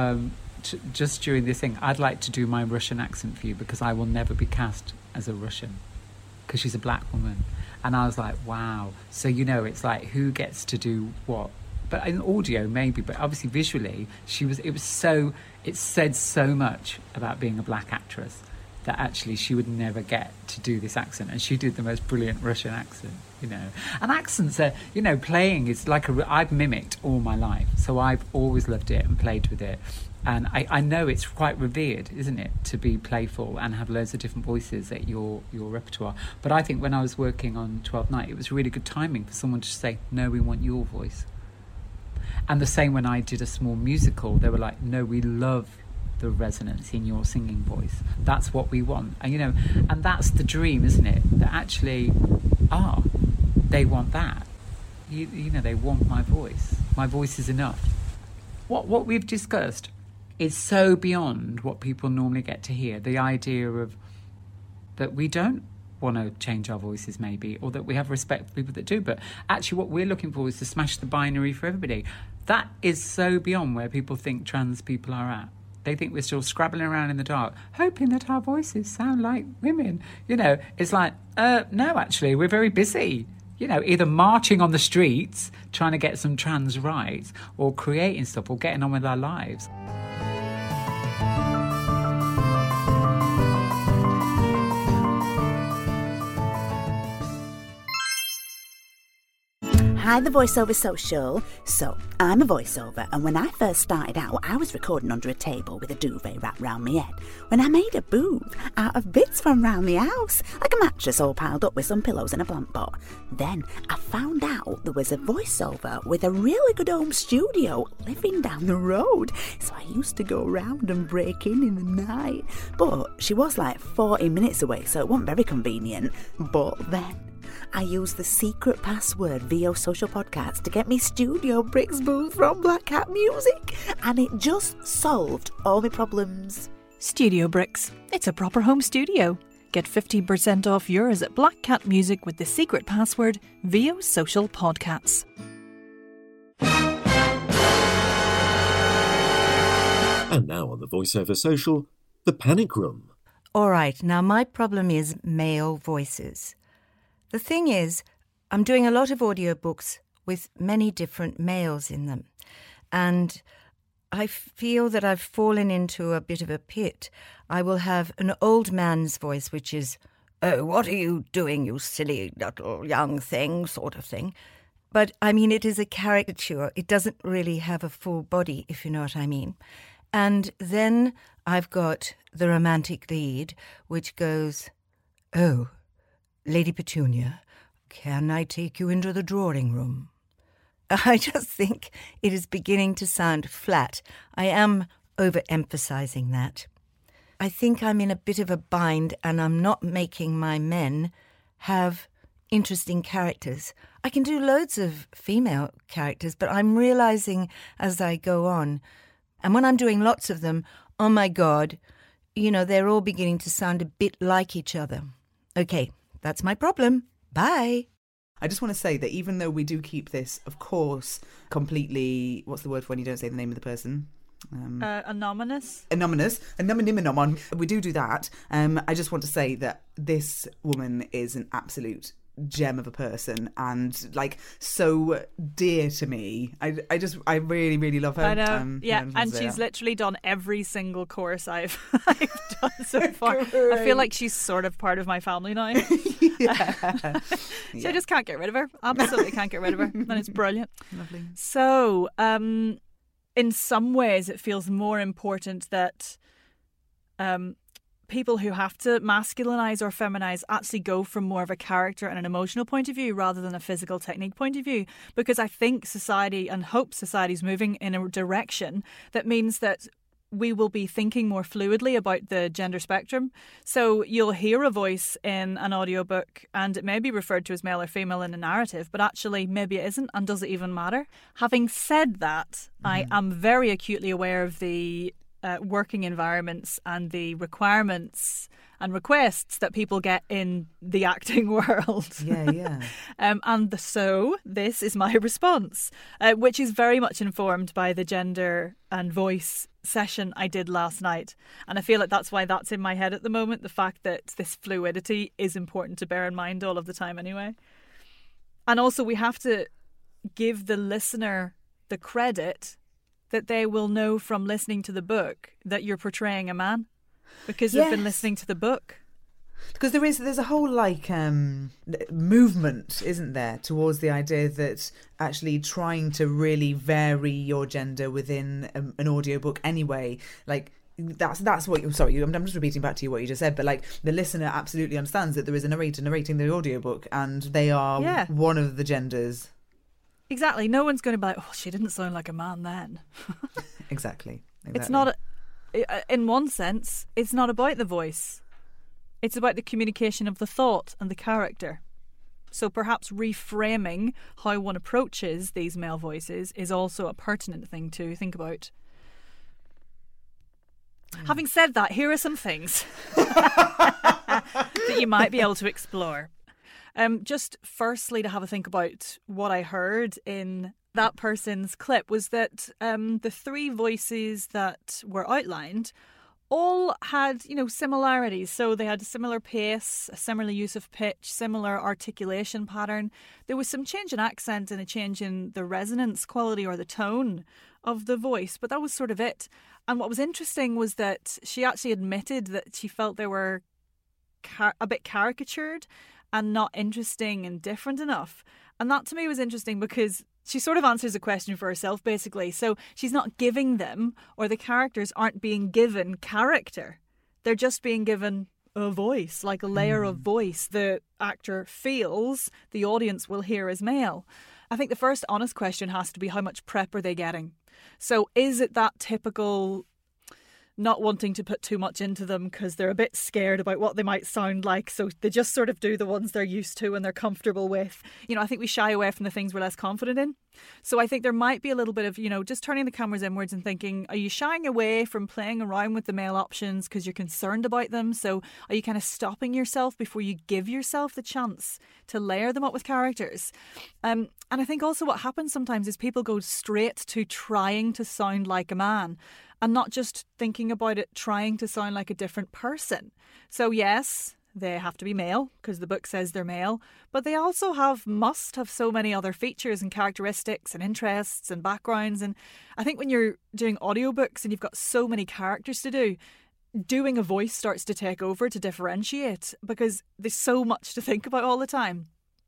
just during this thing, I'd like to do my Russian accent for you because I will never be cast as a Russian, because she's a black woman. And I was like, wow. So, you know, it's like, who gets to do what? But in audio, maybe, but obviously visually, it said so much about being a black actress that actually she would never get to do this accent. And she did the most brilliant Russian accent, you know. And accents are, you know, playing is like I've mimicked all my life. So I've always loved it and played with it. And I know it's quite revered, isn't it, to be playful and have loads of different voices at your repertoire. But I think when I was working on 12th Night, it was really good timing for someone to say, no, we want your voice. And the same when I did a small musical, they were like, no, we love the resonance in your singing voice. That's what we want. And, you know, and that's the dream, isn't it? That actually, they want that. You know, they want my voice. My voice is enough. What we've discussed is so beyond what people normally get to hear. The idea of that we don't want to change our voices maybe, or that we have respect for people that do, but actually what we're looking for is to smash the binary for everybody. That is so beyond where people think trans people are at. They think we're still scrabbling around in the dark, hoping that our voices sound like women. You know, it's like, no, actually, we're very busy. You know, either marching on the streets, trying to get some trans rights, or creating stuff, or getting on with our lives. Hi, the VoiceOver Social. So, I'm a voiceover, and when I first started out, I was recording under a table with a duvet wrapped round my head, when I made a booth out of bits from round the house, like a mattress all piled up with some pillows and a plant pot. Then I found out there was a voiceover with a really good home studio living down the road, so I used to go round and break in the night. But she was like 40 minutes away, so it wasn't very convenient. But then I used the secret password VO Social Podcast to get me Studio Bricks booth from Black Cat Music, and it just solved all my problems. Studio Bricks. It's a proper home studio. Get 15% off yours at Black Cat Music with the secret password VO Social Podcasts. And now on the VoiceOver Social, The Panic Room. All right, now my problem is male voices. The thing is, I'm doing a lot of audiobooks with many different males in them, and I feel that I've fallen into a bit of a pit. I will have an old man's voice, which is, "Oh, what are you doing, you silly little young thing," sort of thing. But, I mean, it is a caricature. It doesn't really have a full body, if you know what I mean. And then I've got the romantic lead, which goes, "Oh, Lady Petunia, can I take you into the drawing room?" I just think it is beginning to sound flat. I am overemphasizing that. I think I'm in a bit of a bind, and I'm not making my men have interesting characters. I can do loads of female characters, but I'm realizing as I go on, and when I'm doing lots of them, oh my God, you know, they're all beginning to sound a bit like each other. Okay. That's my problem. Bye. I just want to say that even though we do keep this, of course, completely, what's the word for when you don't say the name of the person? Anonymous. Anonymous. We do that. I just want to say that this woman is an absolute gem of a person and like so dear to me. I really, really love her. I know. And she's literally done every single course I've done so far. Great. I feel like she's sort of part of my family now. So I just can't get rid of her. Absolutely can't get rid of her. And it's brilliant. Lovely. So, in some ways, it feels more important that people who have to masculinize or feminize actually go from more of a character and an emotional point of view rather than a physical technique point of view. Because I think society, and hope society's moving in a direction that means that we will be thinking more fluidly about the gender spectrum. So you'll hear a voice in an audiobook and it may be referred to as male or female in a narrative, but actually maybe it isn't, and does it even matter? Having said that, I am very acutely aware of the working environments and the requirements and requests that people get in the acting world. Yeah. So this is my response, which is very much informed by the gender and voice session I did last night. And I feel like that's why that's in my head at the moment, the fact that this fluidity is important to bear in mind all of the time anyway. And also we have to give the listener the credit that they will know from listening to the book that you're portraying a man. Because they've been listening to the book. Because there's a whole movement, isn't there, towards the idea that actually trying to really vary your gender within an audiobook anyway, like that's what you're sorry, I'm just repeating back to you what you just said, but like the listener absolutely understands that there is a narrator narrating the audiobook and they are one of the genders. Exactly. No one's going to be like, oh, she didn't sound like a man then. Exactly. It's not in one sense, it's not about the voice. It's about the communication of the thought and the character. So perhaps reframing how one approaches these male voices is also a pertinent thing to think about. Having said that, here are some things that you might be able to explore. Just firstly, to have a think about what I heard in that person's clip was that the three voices that were outlined all had, similarities. So they had a similar pace, a similar use of pitch, similar articulation pattern. There was some change in accent and a change in the resonance quality or the tone of the voice, but that was sort of it. And what was interesting was that she actually admitted that she felt they were a bit caricatured and not interesting and different enough. And that to me was interesting because she sort of answers a question for herself, basically. So she's not giving them, or the characters aren't being given character. They're just being given a voice, like a layer of voice the actor feels the audience will hear as male. I think the first honest question has to be, how much prep are they getting? So is it that typical not wanting to put too much into them because they're a bit scared about what they might sound like, so they just sort of do the ones they're used to and they're comfortable with? I think we shy away from the things we're less confident in. So I think there might be a little bit of, just turning the cameras inwards and thinking, are you shying away from playing around with the male options because you're concerned about them? So are you kind of stopping yourself before you give yourself the chance to layer them up with characters? And I think also what happens sometimes is people go straight to trying to sound like a man and not just thinking about it trying to sound like a different person. So yes, they have to be male because the book says they're male, but they also must have so many other features and characteristics and interests and backgrounds. And I think when you're doing audiobooks and you've got so many characters to do, doing a voice starts to take over to differentiate because there's so much to think about all the time.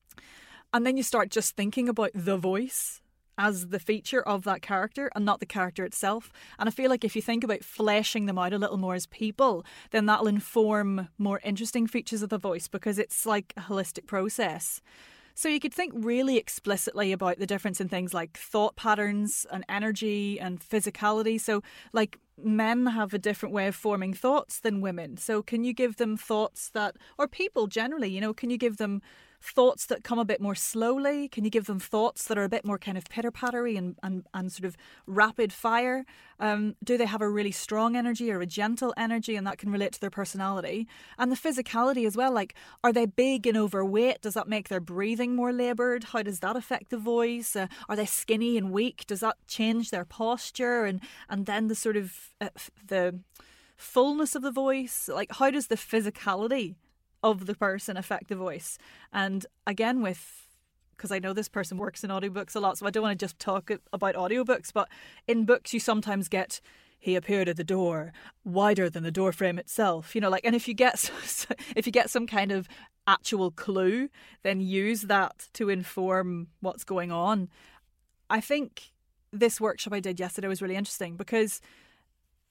And then you start just thinking about the voice as the feature of that character and not the character itself. And I feel like if you think about fleshing them out a little more as people, then that'll inform more interesting features of the voice because it's like a holistic process. So you could think really explicitly about the difference in things like thought patterns and energy and physicality. So like men have a different way of forming thoughts than women. So can you give them thoughts that, or people generally, can you give them thoughts that come a bit more slowly? Can you give them thoughts that are a bit more kind of pitter-pattery and sort of rapid fire? Do they have a really strong energy or a gentle energy, and that can relate to their personality? And the physicality as well, like, are they big and overweight? Does that make their breathing more laboured? How does that affect the voice? Are they skinny and weak? Does that change their posture? And then the sort of the fullness of the voice? Like, how does the physicality of the person affect the voice? And again, because I know this person works in audiobooks a lot, so I don't want to just talk about audiobooks, but in books you sometimes get, he appeared at the door wider than the door frame itself, and if you get some kind of actual clue, then use that to inform what's going on. I think this workshop I did yesterday was really interesting because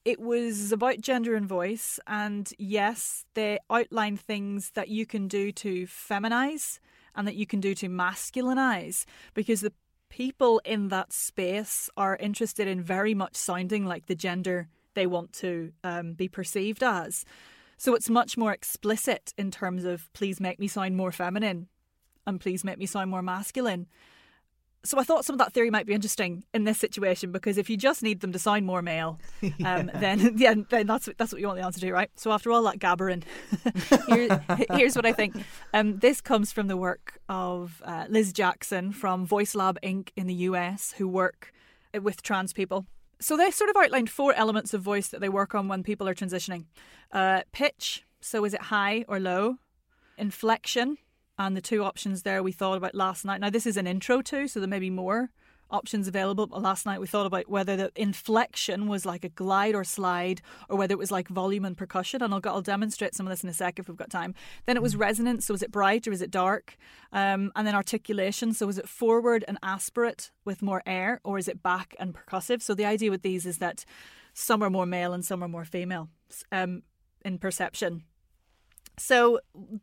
it was about gender and voice, and yes, they outline things that you can do to feminize and that you can do to masculinize, because the people in that space are interested in very much sounding like the gender they want to be perceived as. So it's much more explicit in terms of please make me sound more feminine and please make me sound more masculine. So I thought some of that theory might be interesting in this situation, because if you just need them to sound more male, then that's what you want the answer to, right? So after all that gabbering, here's what I think. This comes from the work of Liz Jackson from VoiceLab Inc. in the US, who work with trans people. So they sort of outlined 4 elements of voice that they work on when people are transitioning. Pitch, so is it high or low? Inflection, and the 2 options there we thought about last night. Now, this is an intro too, so there may be more options available. But last night we thought about whether the inflection was like a glide or slide, or whether it was like volume and percussion. And I'll demonstrate some of this in a sec if we've got time. Then it was resonance, so is it bright or is it dark? And then articulation, so is it forward and aspirate with more air, or is it back and percussive? So the idea with these is that some are more male and some are more female in perception. So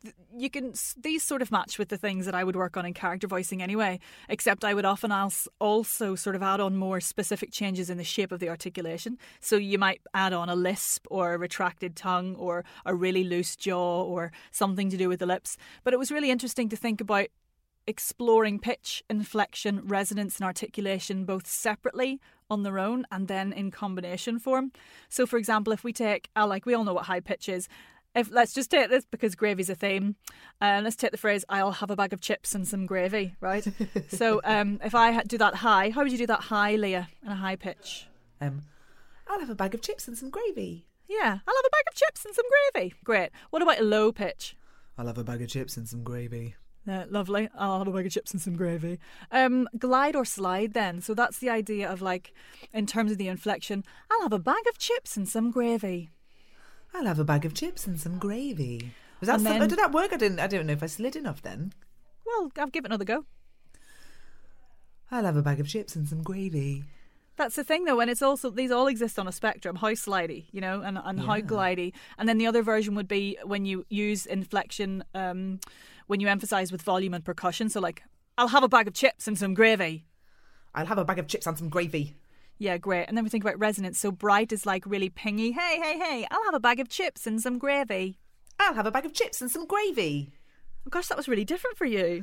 these sort of match with the things that I would work on in character voicing anyway, except I would often also sort of add on more specific changes in the shape of the articulation. So you might add on a lisp or a retracted tongue or a really loose jaw or something to do with the lips. But it was really interesting to think about exploring pitch, inflection, resonance and articulation both separately on their own and then in combination form. So for example, if we take, we all know what high pitch is. Let's just take this because gravy's a theme. Let's take the phrase, I'll have a bag of chips and some gravy, right? So if I do that high, how would you do that high, Leah, in a high pitch? I'll have a bag of chips and some gravy. Yeah, I'll have a bag of chips and some gravy. Great. What about a low pitch? I'll have a bag of chips and some gravy. Lovely. I'll have a bag of chips and some gravy. Glide or slide then. So that's the idea of in terms of the inflection, I'll have a bag of chips and some gravy. I'll have a bag of chips and some gravy. Did that work? I don't know if I slid enough then. Well, I'll give it another go. I'll have a bag of chips and some gravy. That's the thing though, and it's also, these all exist on a spectrum, how slidey, and how glidey. And then the other version would be when you use inflection, when you emphasise with volume and percussion. So I'll have a bag of chips and some gravy. I'll have a bag of chips and some gravy. Yeah, great. And then we think about resonance. So bright is really pingy. Hey, I'll have a bag of chips and some gravy. I'll have a bag of chips and some gravy. Oh, gosh, that was really different for you.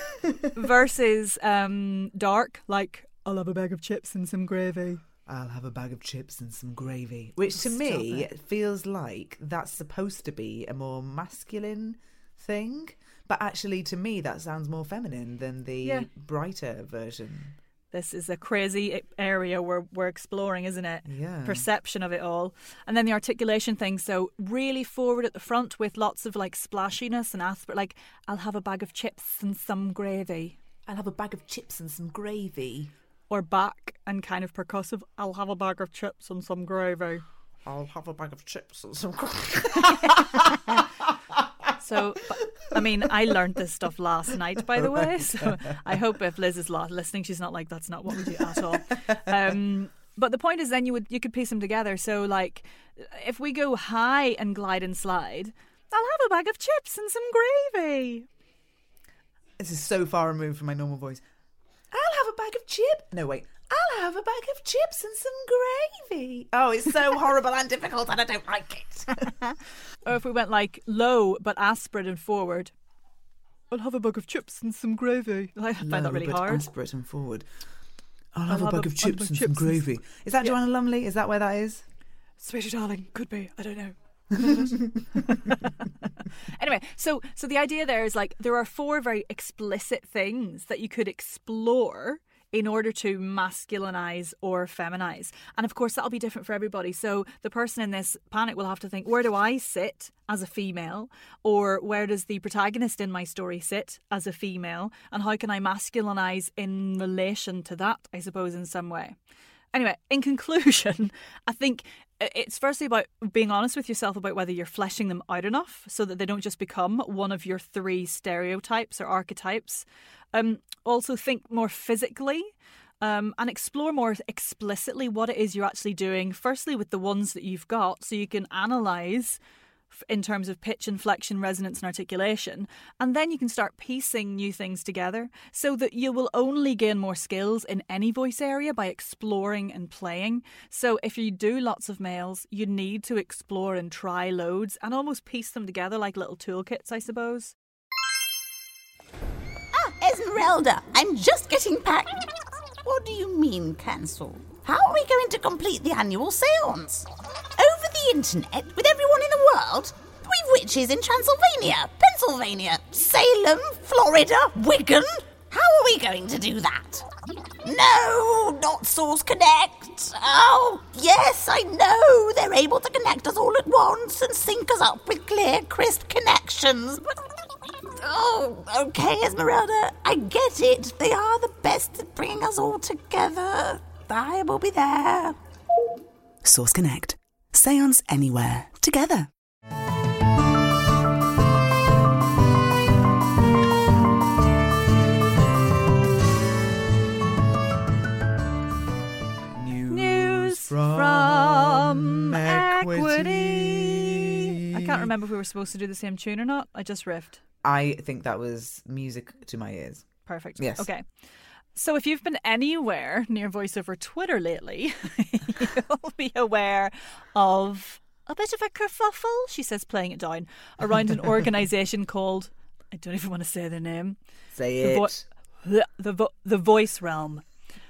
Versus dark, I'll have a bag of chips and some gravy. I'll have a bag of chips and some gravy. Which to me feels like that's supposed to be a more masculine thing. But actually to me that sounds more feminine than the brighter version. This is a crazy area we're exploring, isn't it? Yeah. Perception of it all. And then the articulation thing. So really forward at the front with lots of splashiness and aspirate. I'll have a bag of chips and some gravy. I'll have a bag of chips and some gravy. Or back and kind of percussive. I'll have a bag of chips and some gravy. I'll have a bag of chips and some gravy. So, I learned this stuff last night, by the way. So I hope if Liz is listening, she's not that's not what we do at all. But the point is then you could piece them together. So if we go high and glide and slide, I'll have a bag of chips and some gravy. This is so far removed from my normal voice. I'll have a bag of chips. No, wait. I'll have a bag of chips and some gravy. Oh, it's so horrible and difficult and I don't like it. Or if we went low but aspirate and forward, I'll have a bag of chips and some gravy. I find that really hard. Aspirate and forward. I'll have a bag of chips and some gravy. Is that Joanna Lumley? Is that where that is? Sweetie darling, could be. I don't know. Anyway, so the idea there is there are 4 very explicit things that you could explore in order to masculinize or feminize. And of course, that'll be different for everybody. So the person in this panic will have to think, where do I sit as a female? Or where does the protagonist in my story sit as a female? And how can I masculinize in relation to that, I suppose, in some way? Anyway, in conclusion, I think it's firstly about being honest with yourself about whether you're fleshing them out enough so that they don't just become one of your 3 stereotypes or archetypes. Also think more physically and explore more explicitly what it is you're actually doing, firstly with the ones that you've got, so you can analyse in terms of pitch, inflection, resonance and articulation, and then you can start piecing new things together so that you will only gain more skills in any voice area by exploring and playing. So if you do lots of males, you need to explore and try loads and almost piece them together like little toolkits, I suppose. Esmeralda, I'm just getting back. What do you mean, cancel? How are we going to complete the annual séance? Over the internet, with everyone in the world? We've witches in Transylvania, Pennsylvania, Salem, Florida, Wigan. How are we going to do that? No, not Source Connect. Oh, yes, I know. They're able to connect us all at once and sync us up with clear, crisp connections. But, oh, okay, Esmeralda, I get it. They are the best at bringing us all together. I will be there. Source Connect. Seance anywhere. Together. News from Equity. I can't remember if we were supposed to do the same tune or not. I just riffed. I think that was music to my ears. Perfect. Yes. Okay. So if you've been anywhere near VoiceOver Twitter lately, you'll be aware of a bit of a kerfuffle, she says, playing it down, around an organisation called, I don't even want to say their name. Say it. The Voice Realm,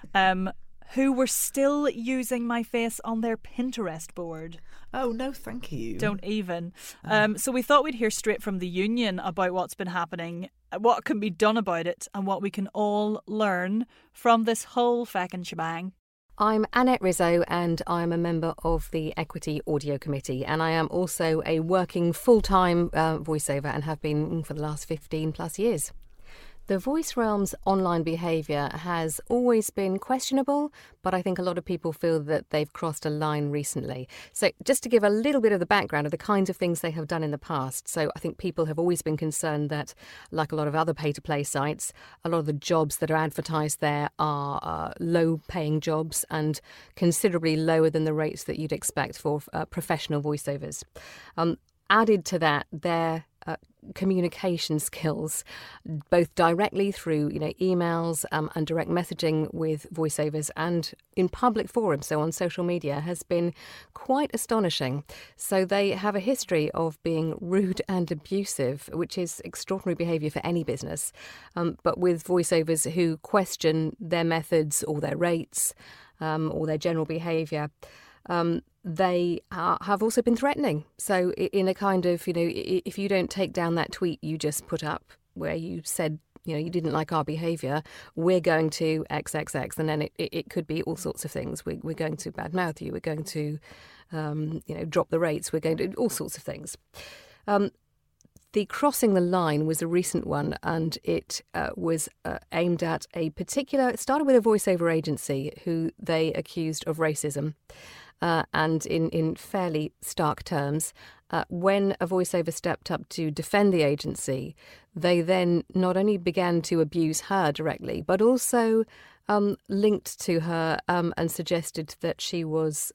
who were still using my face on their Pinterest board. Oh, no, thank you. Don't even. So we thought we'd hear straight from the union about what's been happening, what can be done about it, and what we can all learn from this whole feckin' shebang. I'm Annette Rizzo and I'm a member of the Equity Audio Committee, and I am also a working full-time voiceover and have been for the last 15 plus years. The Voice Realm's online behaviour has always been questionable, but I think a lot of people feel that they've crossed a line recently. So just to give a little bit of the background of the kinds of things they have done in the past. So I think people have always been concerned that, like a lot of other pay-to-play sites, a lot of the jobs that are advertised there are low-paying jobs and considerably lower than the rates that you'd expect for professional voiceovers. Added to that, their communication skills, both directly through emails and direct messaging with voiceovers and in public forums, so on social media, has been quite astonishing. So they have a history of being rude and abusive, which is extraordinary behaviour for any business, but with voiceovers who question their methods or their rates or their general behaviour. They have also been threatening. So in a kind of, if you don't take down that tweet you just put up where you said, you didn't like our behaviour, we're going to XXX. And then it could be all sorts of things. We're going to badmouth you. We're going to, drop the rates. We're going to all sorts of things. The crossing the line was a recent one, and it was aimed at a particular... It started with a voiceover agency who they accused of racism. And in fairly stark terms, when a voiceover stepped up to defend the agency, they then not only began to abuse her directly, but also linked to her and suggested that she was,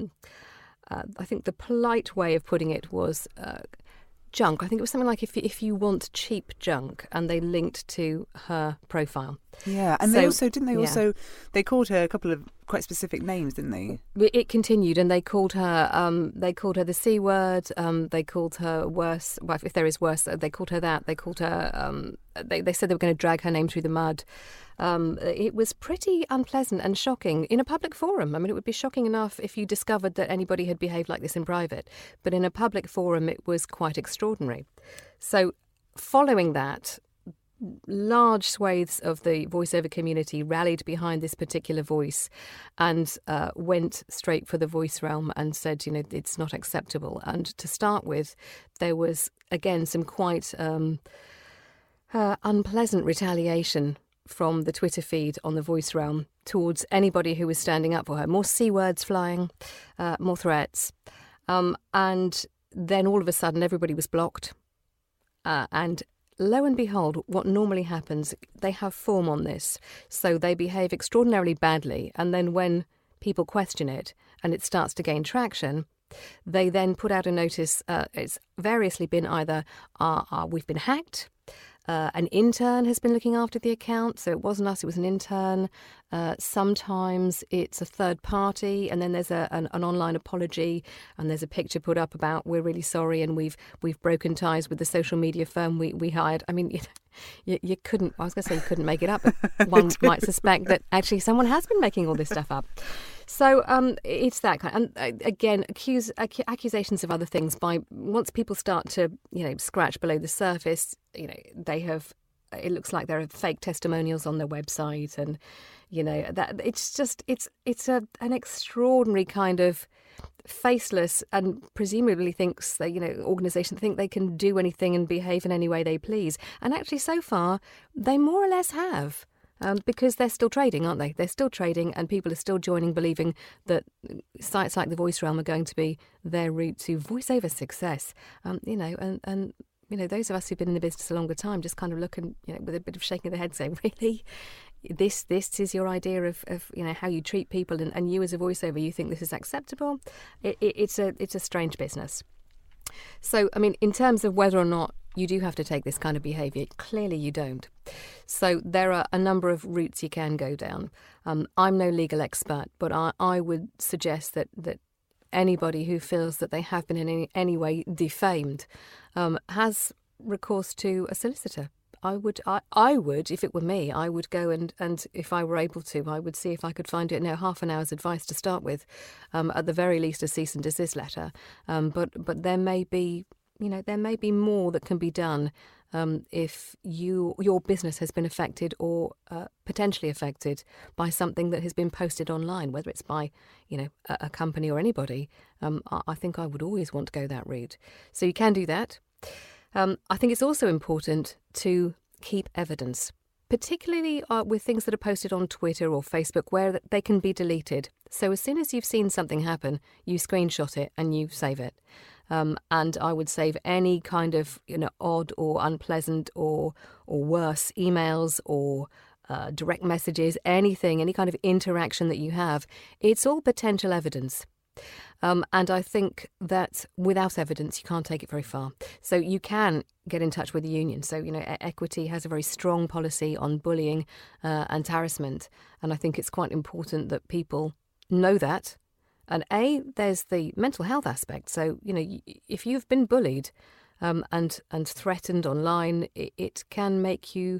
I think the polite way of putting it was... junk. I think it was something like if you want cheap junk, and they linked to her profile. Yeah, and they also they called her a couple of quite specific names, didn't they? It continued, and they called her the C word. They called her worse. Well, if there is worse, they called her that. They called her. They said they were going to drag her name through the mud. It was pretty unpleasant and shocking in a public forum. I mean, it would be shocking enough if you discovered that anybody had behaved like this in private, but in a public forum, it was quite extraordinary. So, following that, large swathes of the voiceover community rallied behind this particular voice and went straight for the Voice Realm and said, it's not acceptable. And to start with, there was, again, some quite unpleasant retaliation from the Twitter feed on the Voice Realm towards anybody who was standing up for her. More C words flying, more threats. And then all of a sudden, everybody was blocked. And lo and behold, what normally happens, they have form on this. So they behave extraordinarily badly. And then when people question it and it starts to gain traction, they then put out a notice. It's variously been either we've been hacked, an intern has been looking after the account, so it wasn't us, it was an intern. Sometimes it's a third party, and then there's an online apology, and there's a picture put up about we're really sorry and we've broken ties with the social media firm we hired. I mean, you couldn't, I was going to say you couldn't make it up, but one might suspect that actually someone has been making all this stuff up. So it's that kind. And again, accusations of other things. Once people start to, scratch below the surface, they have. It looks like there are fake testimonials on their website, and that it's an extraordinary kind of faceless and presumably thinks that organisations think they can do anything and behave in any way they please. And actually, so far, they more or less have. Because they're still trading, aren't they? They're still trading, and people are still joining, believing that sites like the Voice Realm are going to be their route to voiceover success. And those of us who've been in the business a longer time just kind of look and, with a bit of shaking of the head, saying, really? This is your idea of how you treat people, and you as a voiceover, you think this is acceptable? It's a strange business. So, I mean, in terms of whether or not you do have to take this kind of behaviour, clearly you don't. So there are a number of routes you can go down. I'm no legal expert, but I would suggest that anybody who feels that they have been in any way defamed has recourse to a solicitor. I would, if it were me, I would go and if I were able to, I would see if I could find it half an hour's advice to start with, at the very least a cease and desist letter. But there may be, there may be more that can be done if your business has been affected or potentially affected by something that has been posted online, whether it's by a company or anybody. I think I would always want to go that route. So you can do that. I think it's also important to keep evidence, particularly with things that are posted on Twitter or Facebook where they can be deleted. So as soon as you've seen something happen, you screenshot it and you save it. And I would save any kind of odd or unpleasant or worse emails or direct messages, anything, any kind of interaction that you have. It's all potential evidence. And I think that without evidence, you can't take it very far. So you can get in touch with the union. So, Equity has a very strong policy on bullying and harassment. And I think it's quite important that people know that. And there's the mental health aspect. So, if you've been bullied and threatened online, it can make you,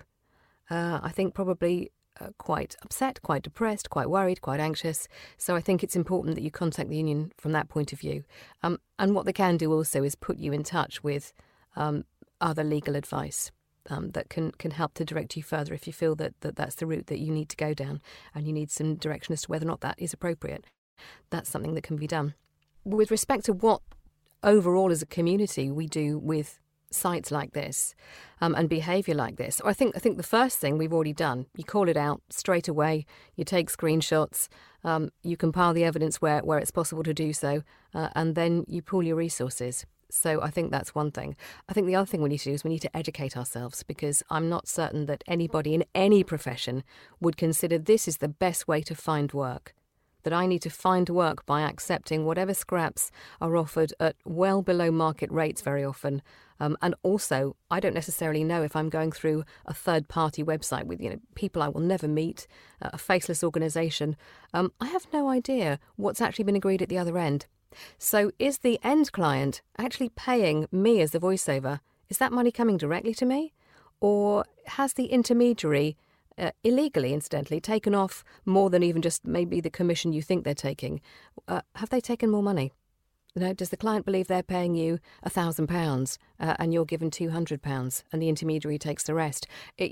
I think, probably quite upset, quite depressed, quite worried, quite anxious. So I think it's important that you contact the union from that point of view. And what they can do also is put you in touch with other legal advice that can help to direct you further if you feel that that's the route that you need to go down and you need some direction as to whether or not that is appropriate. That's something that can be done. With respect to what overall as a community we do with sites like this and behaviour like this, I think the first thing we've already done, you call it out straight away, you take screenshots, you compile the evidence where it's possible to do so, and then you pool your resources. So I think that's one thing. I think the other thing we need to do is we need to educate ourselves, because I'm not certain that anybody in any profession would consider this is the best way to find work. That I need to find work by accepting whatever scraps are offered at well below market rates very often. And also, I don't necessarily know if I'm going through a third-party website with people I will never meet, a faceless organisation. I have no idea what's actually been agreed at the other end. So is the end client actually paying me as the voiceover? Is that money coming directly to me? Or has the intermediary illegally, incidentally, taken off more than even just maybe the commission you think they're taking? Have they taken more money? Does the client believe they're paying you £1,000 and you're given £200 and the intermediary takes the rest?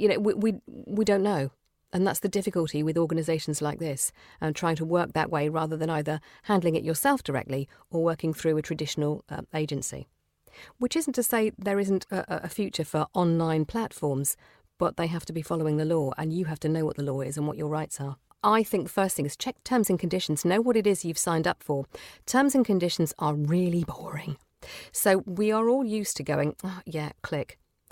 We don't know. And that's the difficulty with organisations like this, and trying to work that way rather than either handling it yourself directly or working through a traditional agency. Which isn't to say there isn't a future for online platforms, but they have to be following the law, and you have to know what the law is and what your rights are. I think the first thing is check terms and conditions, know what it is you've signed up for. Terms and conditions are really boring. So we are all used to going, oh, yeah, click.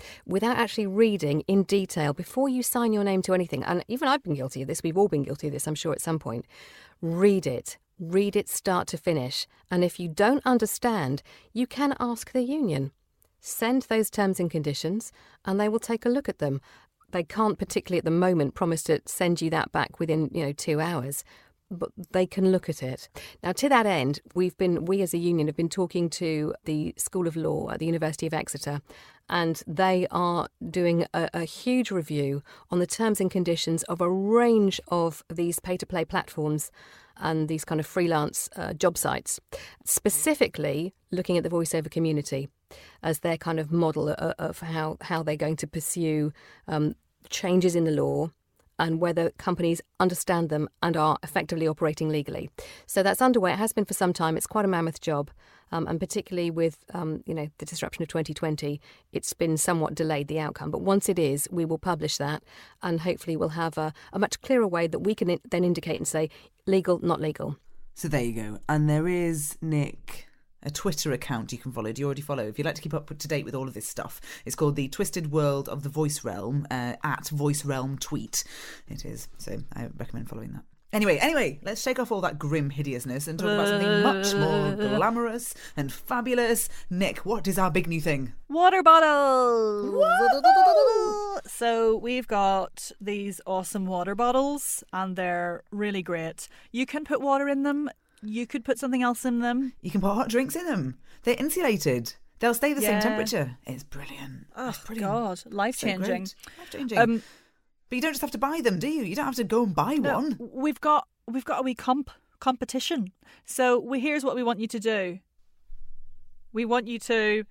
without actually reading in detail before you sign your name to anything. And even I've been guilty of this. We've all been guilty of this, I'm sure, at some point. Read it. Read it start to finish. And if you don't understand, you can ask the union. Send those terms and conditions and they will take a look at them. They can't particularly at the moment promise to send you that back within 2 hours, but they can look at it. Now, to that end, we as a union have been talking to the School of Law at the University of Exeter, and they are doing a huge review on the terms and conditions of a range of these pay-to-play platforms and these kind of freelance job sites, specifically looking at the voiceover community as their kind of model of how they're going to pursue changes in the law and whether companies understand them and are effectively operating legally. So that's underway. It has been for some time. It's quite a mammoth job. And particularly with, the disruption of 2020, it's been somewhat delayed, the outcome. But once it is, we will publish that and hopefully we'll have a much clearer way that we can then indicate and say legal, not legal. So there you go. And there is, Nick, a Twitter account you can follow. Do you already follow? If you'd like to keep up to date with all of this stuff, it's called The Twisted World of the Voice Realm, at Voice Realm Tweet. It is. So I recommend following that. Anyway, let's shake off all that grim hideousness and talk about something much more glamorous and fabulous. Nick, what is our big new thing? Water bottles! Woo! So we've got these awesome water bottles and they're really great. You can put water in them. You could put something else in them. You can put hot drinks in them. They're insulated. They'll stay the same temperature. It's brilliant. Oh, God. Life-changing. So life-changing. But you don't just have to buy them, do you? You don't have to go and buy one. We've got a wee competition. So here's what we want you to do. We want you to...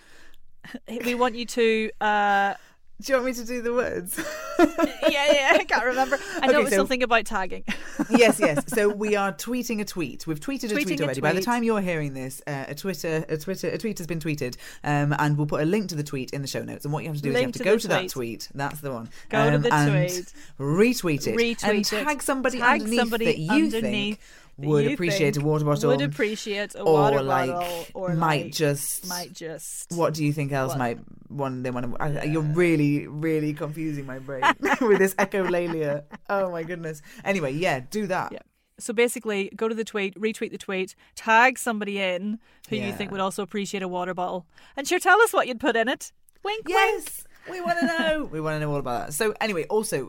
Do you want me to do the words? Yeah, I can't remember. I know it was something about tagging. Yes. So we are tweeting a tweet. We've tweeted a tweet already. By the time you're hearing this, a tweet has been tweeted, and we'll put a link to the tweet in the show notes. And what you have to do is you have to go to that tweet. That's the one. Go to the and tweet. Retweet it. And tag somebody underneath that you think would appreciate a water bottle. Would appreciate a water bottle. Or might just. What do you think else might want? They want to. You're really, really confusing my brain with this echolalia. Oh my goodness. Anyway, yeah, do that. Yeah. So basically, go to the tweet, retweet the tweet, tag somebody in who you think would also appreciate a water bottle, and sure, tell us what you'd put in it. Wink, yes, wink. We want to know. We want to know all about that. So anyway, also.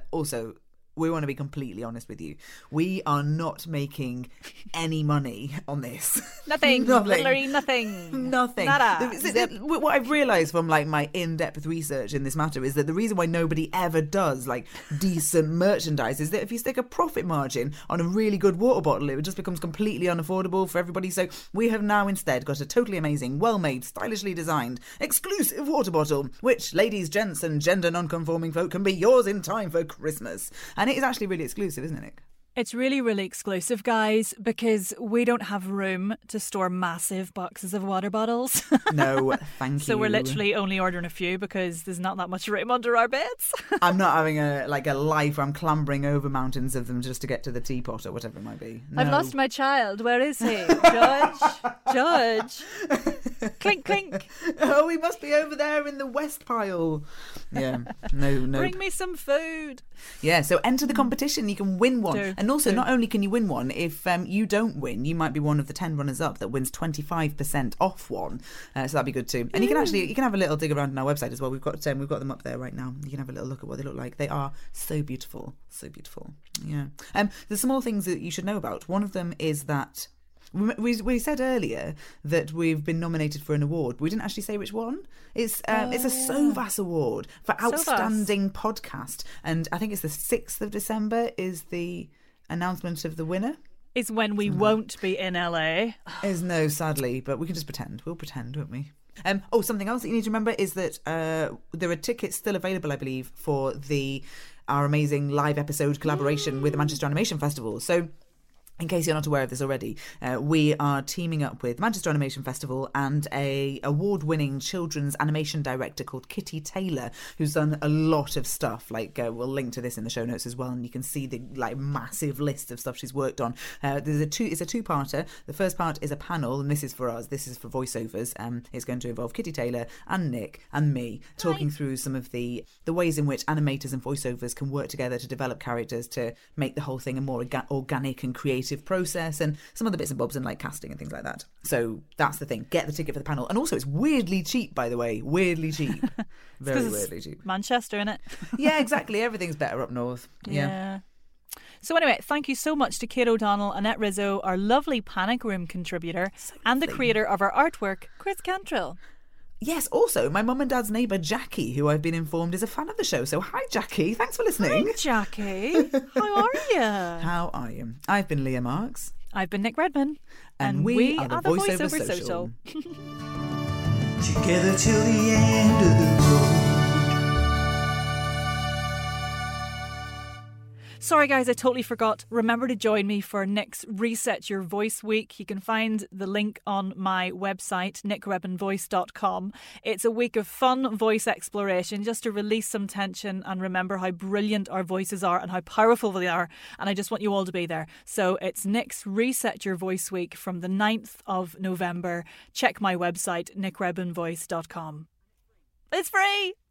We want to be completely honest with you. We are not making any money on this. Nothing. Literally nothing. Nothing. Nada. What I've realised from my in-depth research in this matter is that the reason why nobody ever does decent merchandise is that if you stick a profit margin on a really good water bottle, it just becomes completely unaffordable for everybody. So we have now instead got a totally amazing, well-made, stylishly designed, exclusive water bottle, which ladies, gents and gender non-conforming folk can be yours in time for Christmas. And it is actually really exclusive, isn't it, Nick? It's really, really exclusive, guys, because we don't have room to store massive boxes of water bottles. No, thank you. So we're literally only ordering a few because there's not that much room under our beds. I'm not having a life where I'm clambering over mountains of them just to get to the teapot or whatever it might be. No. I've lost my child. Where is he? Judge. Clink, clink. Oh, he must be over there in the west pile. Yeah, no. Bring me some food. Yeah, so enter the competition. You can win one. And also, not only can you win one, if you don't win, you might be one of the 10 runners-up that wins 25% off one. So that'd be good too. And you can have a little dig around on our website as well. We've got them up there right now. You can have a little look at what they look like. They are so beautiful. So beautiful. Yeah. There's some more things that you should know about. One of them is that we said earlier that we've been nominated for an award. We didn't actually say which one. It's a SOVAS award for Outstanding Podcast. And I think it's the 6th of December is the announcement of the winner. Is when we won't be in LA. No, sadly, but we can just pretend. We'll pretend, won't we? Something else that you need to remember is that there are tickets still available, I believe, for our amazing live episode collaboration with the Manchester Animation Festival. So in case you're not aware of this already, we are teaming up with Manchester Animation Festival and a award-winning children's animation director called Kitty Taylor, who's done a lot of stuff. Like, we'll link to this in the show notes as well, and you can see the massive list of stuff she's worked on. It's a two-parter. The first part is a panel, and this is for us. This is for voiceovers. It's going to involve Kitty Taylor and Nick and me talking through some of the ways in which animators and voiceovers can work together to develop characters to make the whole thing a more organic and creative process, and some other bits and bobs and like casting and things like that. So that's the thing. Get the ticket for the panel. And also it's weirdly cheap, by the way. Weirdly cheap. Very weirdly cheap. Manchester, innit? Yeah, exactly. Everything's better up north. Yeah. So anyway, thank you so much to Kate O'Donnell, Annette Rizzo, our lovely Panic Room contributor, and the creator of our artwork, Chris Cantrill. Yes, also, my mum and dad's neighbour, Jackie, who I've been informed is a fan of the show. So hi, Jackie. Thanks for listening. Hi, Jackie. How are you? How are you? I've been Leah Marks. I've been Nick Redman. And we are the Voiceover Social. Together till the end of the road. Sorry guys, I totally forgot. Remember to join me for Nick's Reset Your Voice Week. You can find the link on my website, nickrebinvoice.com. It's a week of fun voice exploration just to release some tension and remember how brilliant our voices are and how powerful they are. And I just want you all to be there. So it's Nick's Reset Your Voice Week from the 9th of November. Check my website, nickrebinvoice.com. It's free!